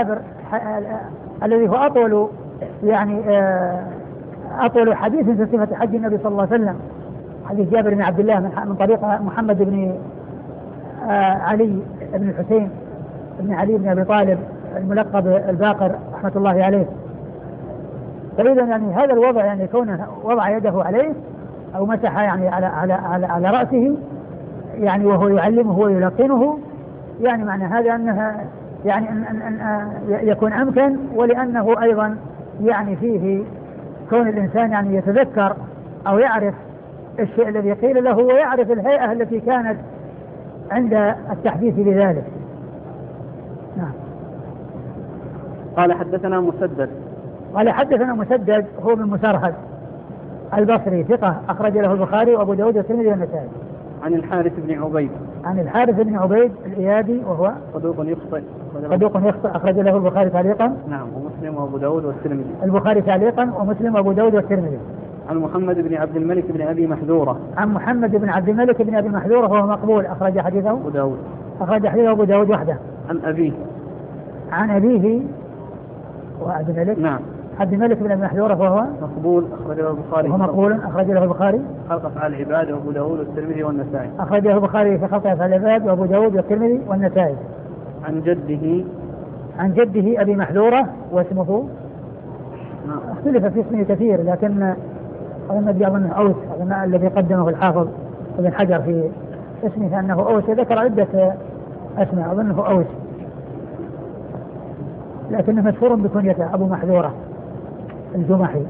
الذي هو أطول يعني أطول حديث في صفة حج النبي صلى الله عليه وسلم، حديث جابر بن عبد الله من طريق محمد بن علي بن الحسين بن علي بن أبي طالب الملقب الباقر رحمة الله عليه. فإذا يعني هذا الوضع يعني كونه وضع يده عليه أو مسح يعني على على على, على رأسه يعني وهو يعلمه ويلقنه، يعني معنى هذا أنها يعني أن, أن, أن يكون أمكن، ولأنه أيضا يعني فيه كون الإنسان يعني يتذكر أو يعرف الشيء الذي قيل له ويعرف الهيئة التي كانت عند التحديث بذلك. نعم. قال حدثنا مسدد قال حدثنا مسدد هو من مسرهد البصري ثقة أخرج له البخاري وأبو داود والترمذي والنسائي. عن الحارث بن عبيد عن الحارث بن عبيد الإيادي وهو صدوق يخطئ صدوق يخطئ أخرج له البخاري تعليقا. نعم. ومسلم وأبو داود والترمذي. البخاري تعليقا ومسلم وأبو داود والترمذي. عن محمد بن عبد الملك بن أبي محذورة عن محمد بن عبد الملك بن أبي محذورة وهو مقبول أخرج حديثه أبو داود أخرج حديثه أبو داود وحده. عن أبيه عن أبيه وعبد الملك نعم عبد الملك بن أبي محذورة وهو مقبول أخرج له البخاري وهو مقبول أخرج له البخاري خلق أفعال العباد وأبو داود والترمذي والنسائي. أخرج له البخاري في خلق أفعال العباد وأبو داود والترمذي والنسائي. عن جده عن جده أبي محذورة واسمه نعم. اختلف في اسمه كثير، لكن أظن بأظن أوس أظن الذي قدمه الحافظ ابن حجر في اسمه أنه أوس، ذكر عدة أسماء أظنه أوس، لكنه مشهور بكنيته أبو محذورة الجمحي.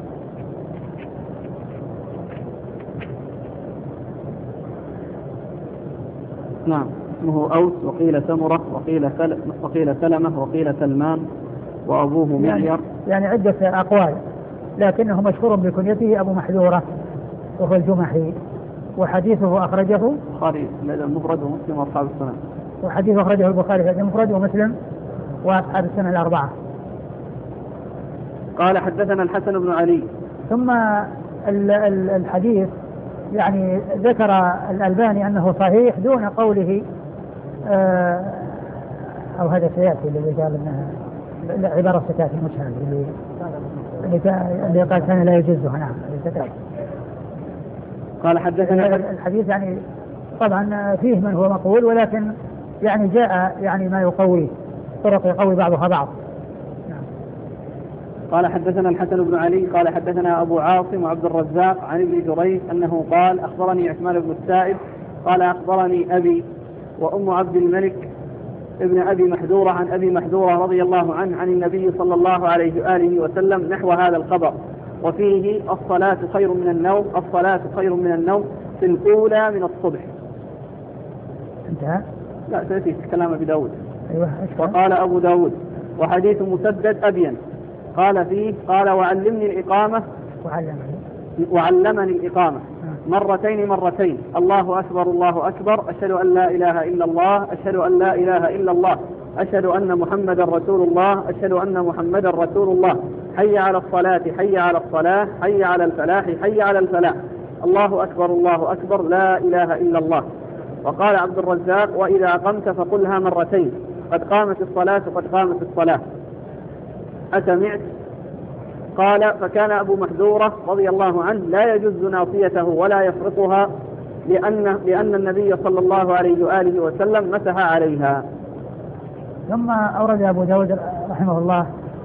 نعم. اسمه أوس وقيل سمرة وقيل سل... وقيل سلمة وقيل سلمان وأبوه معير، يعني, يعني عدة أقوال، لكنه مشهور بكنيته أبو محذورة وهو الجمحي. وحديثه أخرجه البخاري لدى المفرد ومسلم وأصحاب السنن. وحديثه أخرجه البخاري لدى المفرد ومسلم وأصحاب السنن الأربعة. قال حدثنا الحسن بن علي. ثم الحديث يعني ذكر الألباني أنه صحيح دون قوله آه أو هذا سيأتي الذي قال أنها عبارة ستاتي المشهد اللي اللي قال كان لا يجوزها. نعم. قال حدثنا الحديث يعني طبعا فيه من هو مقبول، ولكن يعني جاء يعني ما يقوي طرق يقوي بعضها بعض. قال حدثنا الحسن بن علي قال حدثنا أبو عاصم وعبد الرزاق عن ابن جريج أنه قال أخبرني عثمان بن السائب قال أخبرني أبي وأم عبد الملك ابن أبي محذورة عن أبي محذورة رضي الله عنه عن النبي صلى الله عليه وآله وسلم نحو هذا الخبر، وفيه الصلاة خير من النوم الصلاة خير من النوم في الأولى من الصبح. انتهى؟ لا سيأتي كلام أبي داود. أيوة. وقال أبو داود وحديث مسدد أبين قال فيه قال وعلمني الإقامة وعلمني, وعلمني الإقامة مرتين مرتين الله أكبر الله أكبر أشهد أن لا إله إلا الله أشهد أن لا إله إلا الله أشهد أن محمدا رسول الله أشهد أن محمدا رسول الله حي على الصلاة حي على الصلاة حي على الفلاح حي على الفلاح الله أكبر الله أكبر لا إله إلا الله. وقال عبد الرزاق وإذا قمت فقلها مرتين قد قامت الصلاة قد قامت الصلاة. أسمعت؟ قال فكان أبو محذورة رضي الله عنه لا يجز ناصيته ولا يفرقها لأن, لأن النبي صلى الله عليه وآله وسلم مسح عليها. ثم أورد أبو داود رحمه الله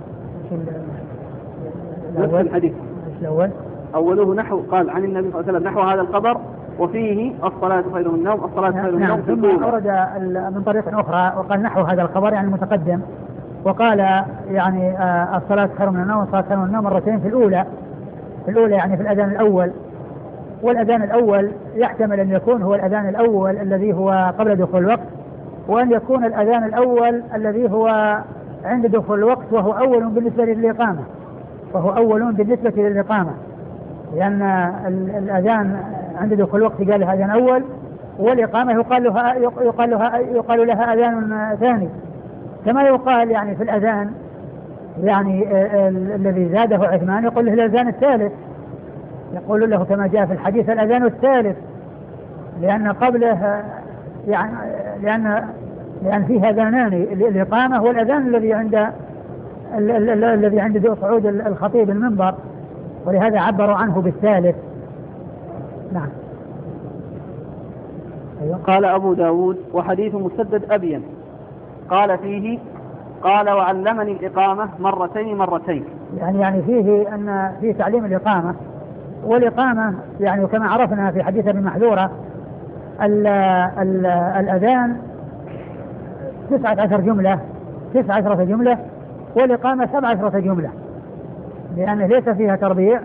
نفس الحديث الأول أوله نحو قال عن النبي صلى الله عليه وسلم نحو هذا الخبر وفيه الصلاة خير من النوم الصلاة خير من النوم. ثم أورد من طريق أخرى وقال نحو هذا الخبر يعني المتقدم، وقال يعني آه الصلاة خير من النوم والصلاة خير من النوم مرتين في الأولى في الأولى يعني في الأذان الأول. والأذان الأول يحتمل أن يكون هو الأذان الأول الذي هو قبل دخول الوقت، وأن يكون الأذان الأول الذي هو عند دخول الوقت وهو أول بالنسبة للإقامة وهو أول بالنسبة للإقامة، لأن الأذان عند دخول الوقت قال لها أذان أول، والإقامة يقال لها يقال لها يقال لها أذان ثاني، كما يقال يعني في الأذان يعني الذي زاده عثمان يقول له الأذان الثالث، يقول له كما جاء في الحديث الأذان الثالث، لأن قبله يعني لأن لأن فيه أذانان، الإقامة والأذان الذي عند الذي عند صعود الخطيب المنبر، ولهذا عبروا عنه بالثالث. نعم. أيوة. قال أبو داود: وحديث مسدد أبين قال فيه قال وعلمني الإقامة مرتين مرتين. يعني يعني فيه أن فيه تعليم الإقامة، والإقامة يعني كما عرفنا في حديث ابن محذورة ال ال الأذان تسعة عشر جملة تسعة عشرة جملة، والإقامة سبعة عشرة جملة، لأن ليس فيها تربيع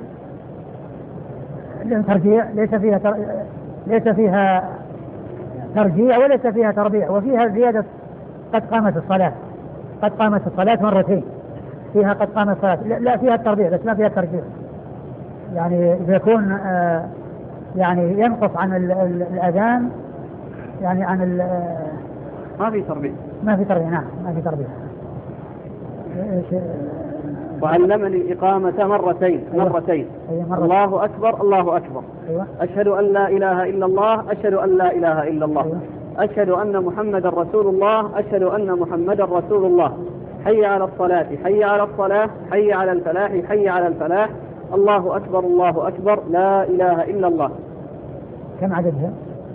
ترجيع ليس فيها تر... ليس فيها ترجيع وليس فيها تربيع، وفيها زيادة قد قامت الصلاة قد قامت الصلاة مرتين، فيها قد قامت الصلاة، لا فيها التربيع بس ما فيها الترجيع، يعني يكون آه يعني ينقص عن ال ال الأذان، يعني عن ال ما في تربيع ما في تربيع نعم ما في تربيع. وعلمني الإقامة مرتين أيوة. مرتين أيوة مرة. الله أكبر الله أكبر. أيوة. أشهد أن لا إله إلا الله أشهد أن لا إله إلا الله. أيوة. أشهد أن محمد رسول الله أشهد أن محمد رسول الله. حي على الصلاة حي على الصلاة حي على الفلاح حي على الفلاح. الله أكبر الله أكبر لا إله إلا الله. كم عددها؟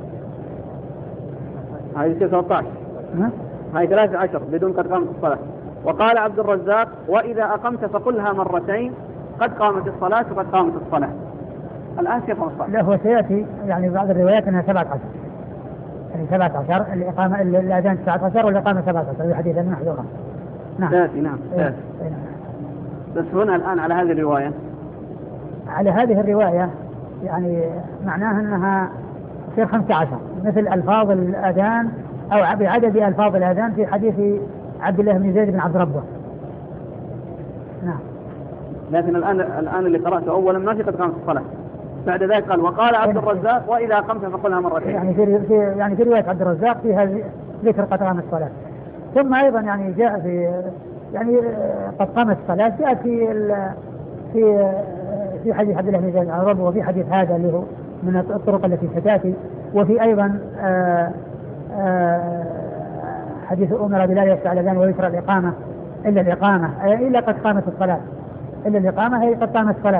هذه ثلاثة عشر. هذه ثلاثة عشر بدون قد قامت الصلاة. وقال عبد الرزاق: وإذا أقمت فقلها مرتين قد قامت الصلاة وقد قامت الصلاة. الآن كيف الصلاة؟ لا هو سيأتي يعني بعض الروايات أنها سبعة عشر، يعني سبعة عشر الإقامة الأذان تسعة عشر والإقامة سبعة عشر في حديث ابن محذورة. نعم. سيأتي نعم. إيه. بس هنا الآن على هذه الرواية على هذه الرواية يعني معناها أنها تصير خمسة عشر مثل ألفاظ الأذان أو بعدد ألفاظ الأذان في حديث عبد الله بن زيد بن عبد ربه. نعم. لكن الآن الآن اللي قرأته أولا ما في قد قامت الصلاة. بعد ذلك قال: وقال عبد الرزاق: وإذا قمت فقلها مرتين. يعني في في يعني في رواية عبد الرزاق فيها ذكر قد قامت الصلاة. ثم أيضا يعني جاء في يعني قد قامت الصلاة جاء في في في حديث عبد الله بن زيد بن عبد ربه، وفي حديث هذا اللي هو من الطرق التي ستأتي، وفي أيضا آآ آآ حديث أمر بلا يشفع الأذان ويشرع الإقامة إلا الإقامة أي إلا قد قامت الصلاة إلا الإقامة هي قد قامت الصلاة.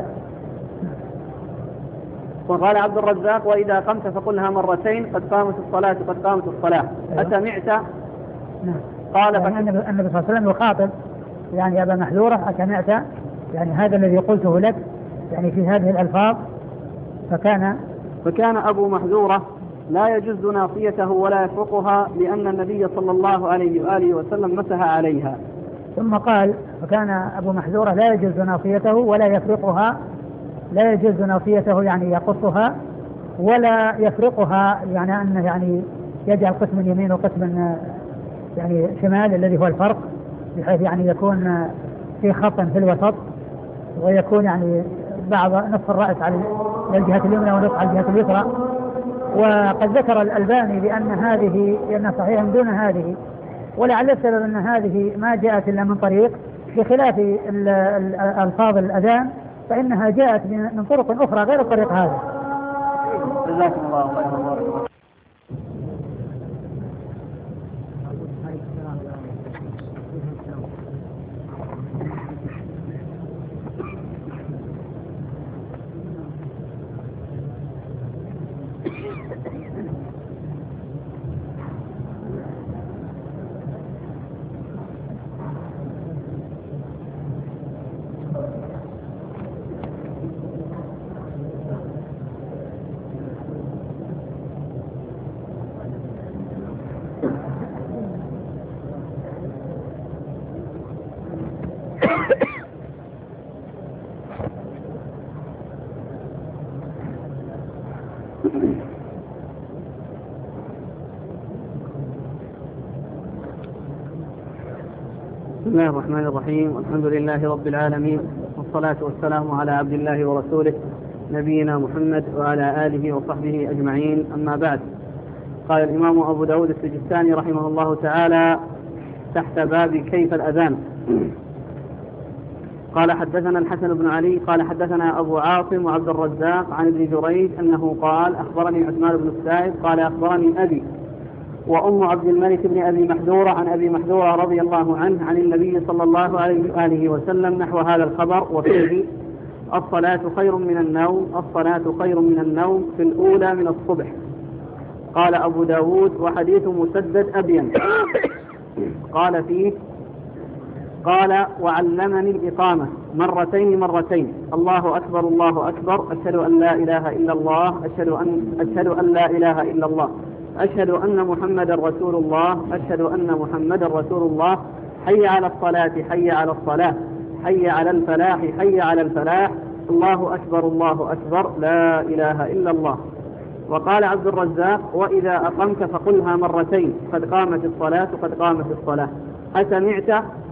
وقال عبد الرزاق: وإذا قمت فقلها مرتين قد قامت الصلاة قد قامت الصلاة. أيوة. أسمعت؟ نعم. قال يعني النبي صلى الله عليه وسلم يخاطب يعني أبا محذورة: أسمعت؟ يعني هذا الذي قلته لك يعني في هذه الألفاظ. فكان فكان أبو محذورة لا يجز ناصيته ولا يفرقها لأن النبي صلى الله عليه وآله وسلم مسح عليها. ثم قال: فكان أبو محذورة لا يجز ناصيته ولا يفرقها، لا يجز ناصيته يعني يقصها ولا يفرقها يعني أنه يعني يجعل قسم يمين وقسم يعني شمال الذي هو الفرق، بحيث يعني يكون في خط في الوسط ويكون يعني بعض نصف الرأس على الجهة اليمنى ونصف على الجهة اليسرى. وقد ذكر الألباني بأن هذه أن صحيح دون هذه، ولعل السبب أن هذه ما جاءت إلا من طريق، بخلاف ألفاظ الأذان فإنها جاءت من طرق أخرى غير الطريق هذا. جزاكم الله خيرا. بسم الله الرحمن الرحيم، والحمد لله رب العالمين، والصلاة والسلام على عبد الله ورسوله نبينا محمد وعلى آله وصحبه أجمعين، أما بعد. قال الإمام أبو داود السجستاني رحمه الله تعالى تحت باب كيف الأذان: قال حدثنا الحسن بن علي قال حدثنا أبو عاصم وعبد الرزاق عن ابن جريج أنه قال: أخبرني عثمان بن السائب قال: أخبرني أبي وأم عبد الملك بن أبي محذورة عن أبي محذورة رضي الله عنه عن النبي صلى الله عليه وآله وسلم نحو هذا الخبر وفيه: الصلاة خير من النوم، الصلاة خير من النوم في الأولى من الصبح. قال أبو داود: وحديث مسدد أبين. قال فيه: قال: وعلمني الإقامة مرتين مرتين، الله أكبر الله أكبر، أشهد أن لا إله إلا الله، أشهد أن, أشهد أن لا إله إلا الله، أشهد أن محمدا رسول الله، أشهد أن محمدا رسول الله، حي على الصلاة حي على الصلاة، حي على الفلاح حي على الفلاح، الله أكبر الله أكبر، لا إله إلا الله. وقال عبد الرزاق: وإذا أقمت فقلها مرتين، قد قامت الصلاة قد قامت الصلاة. أسمعت؟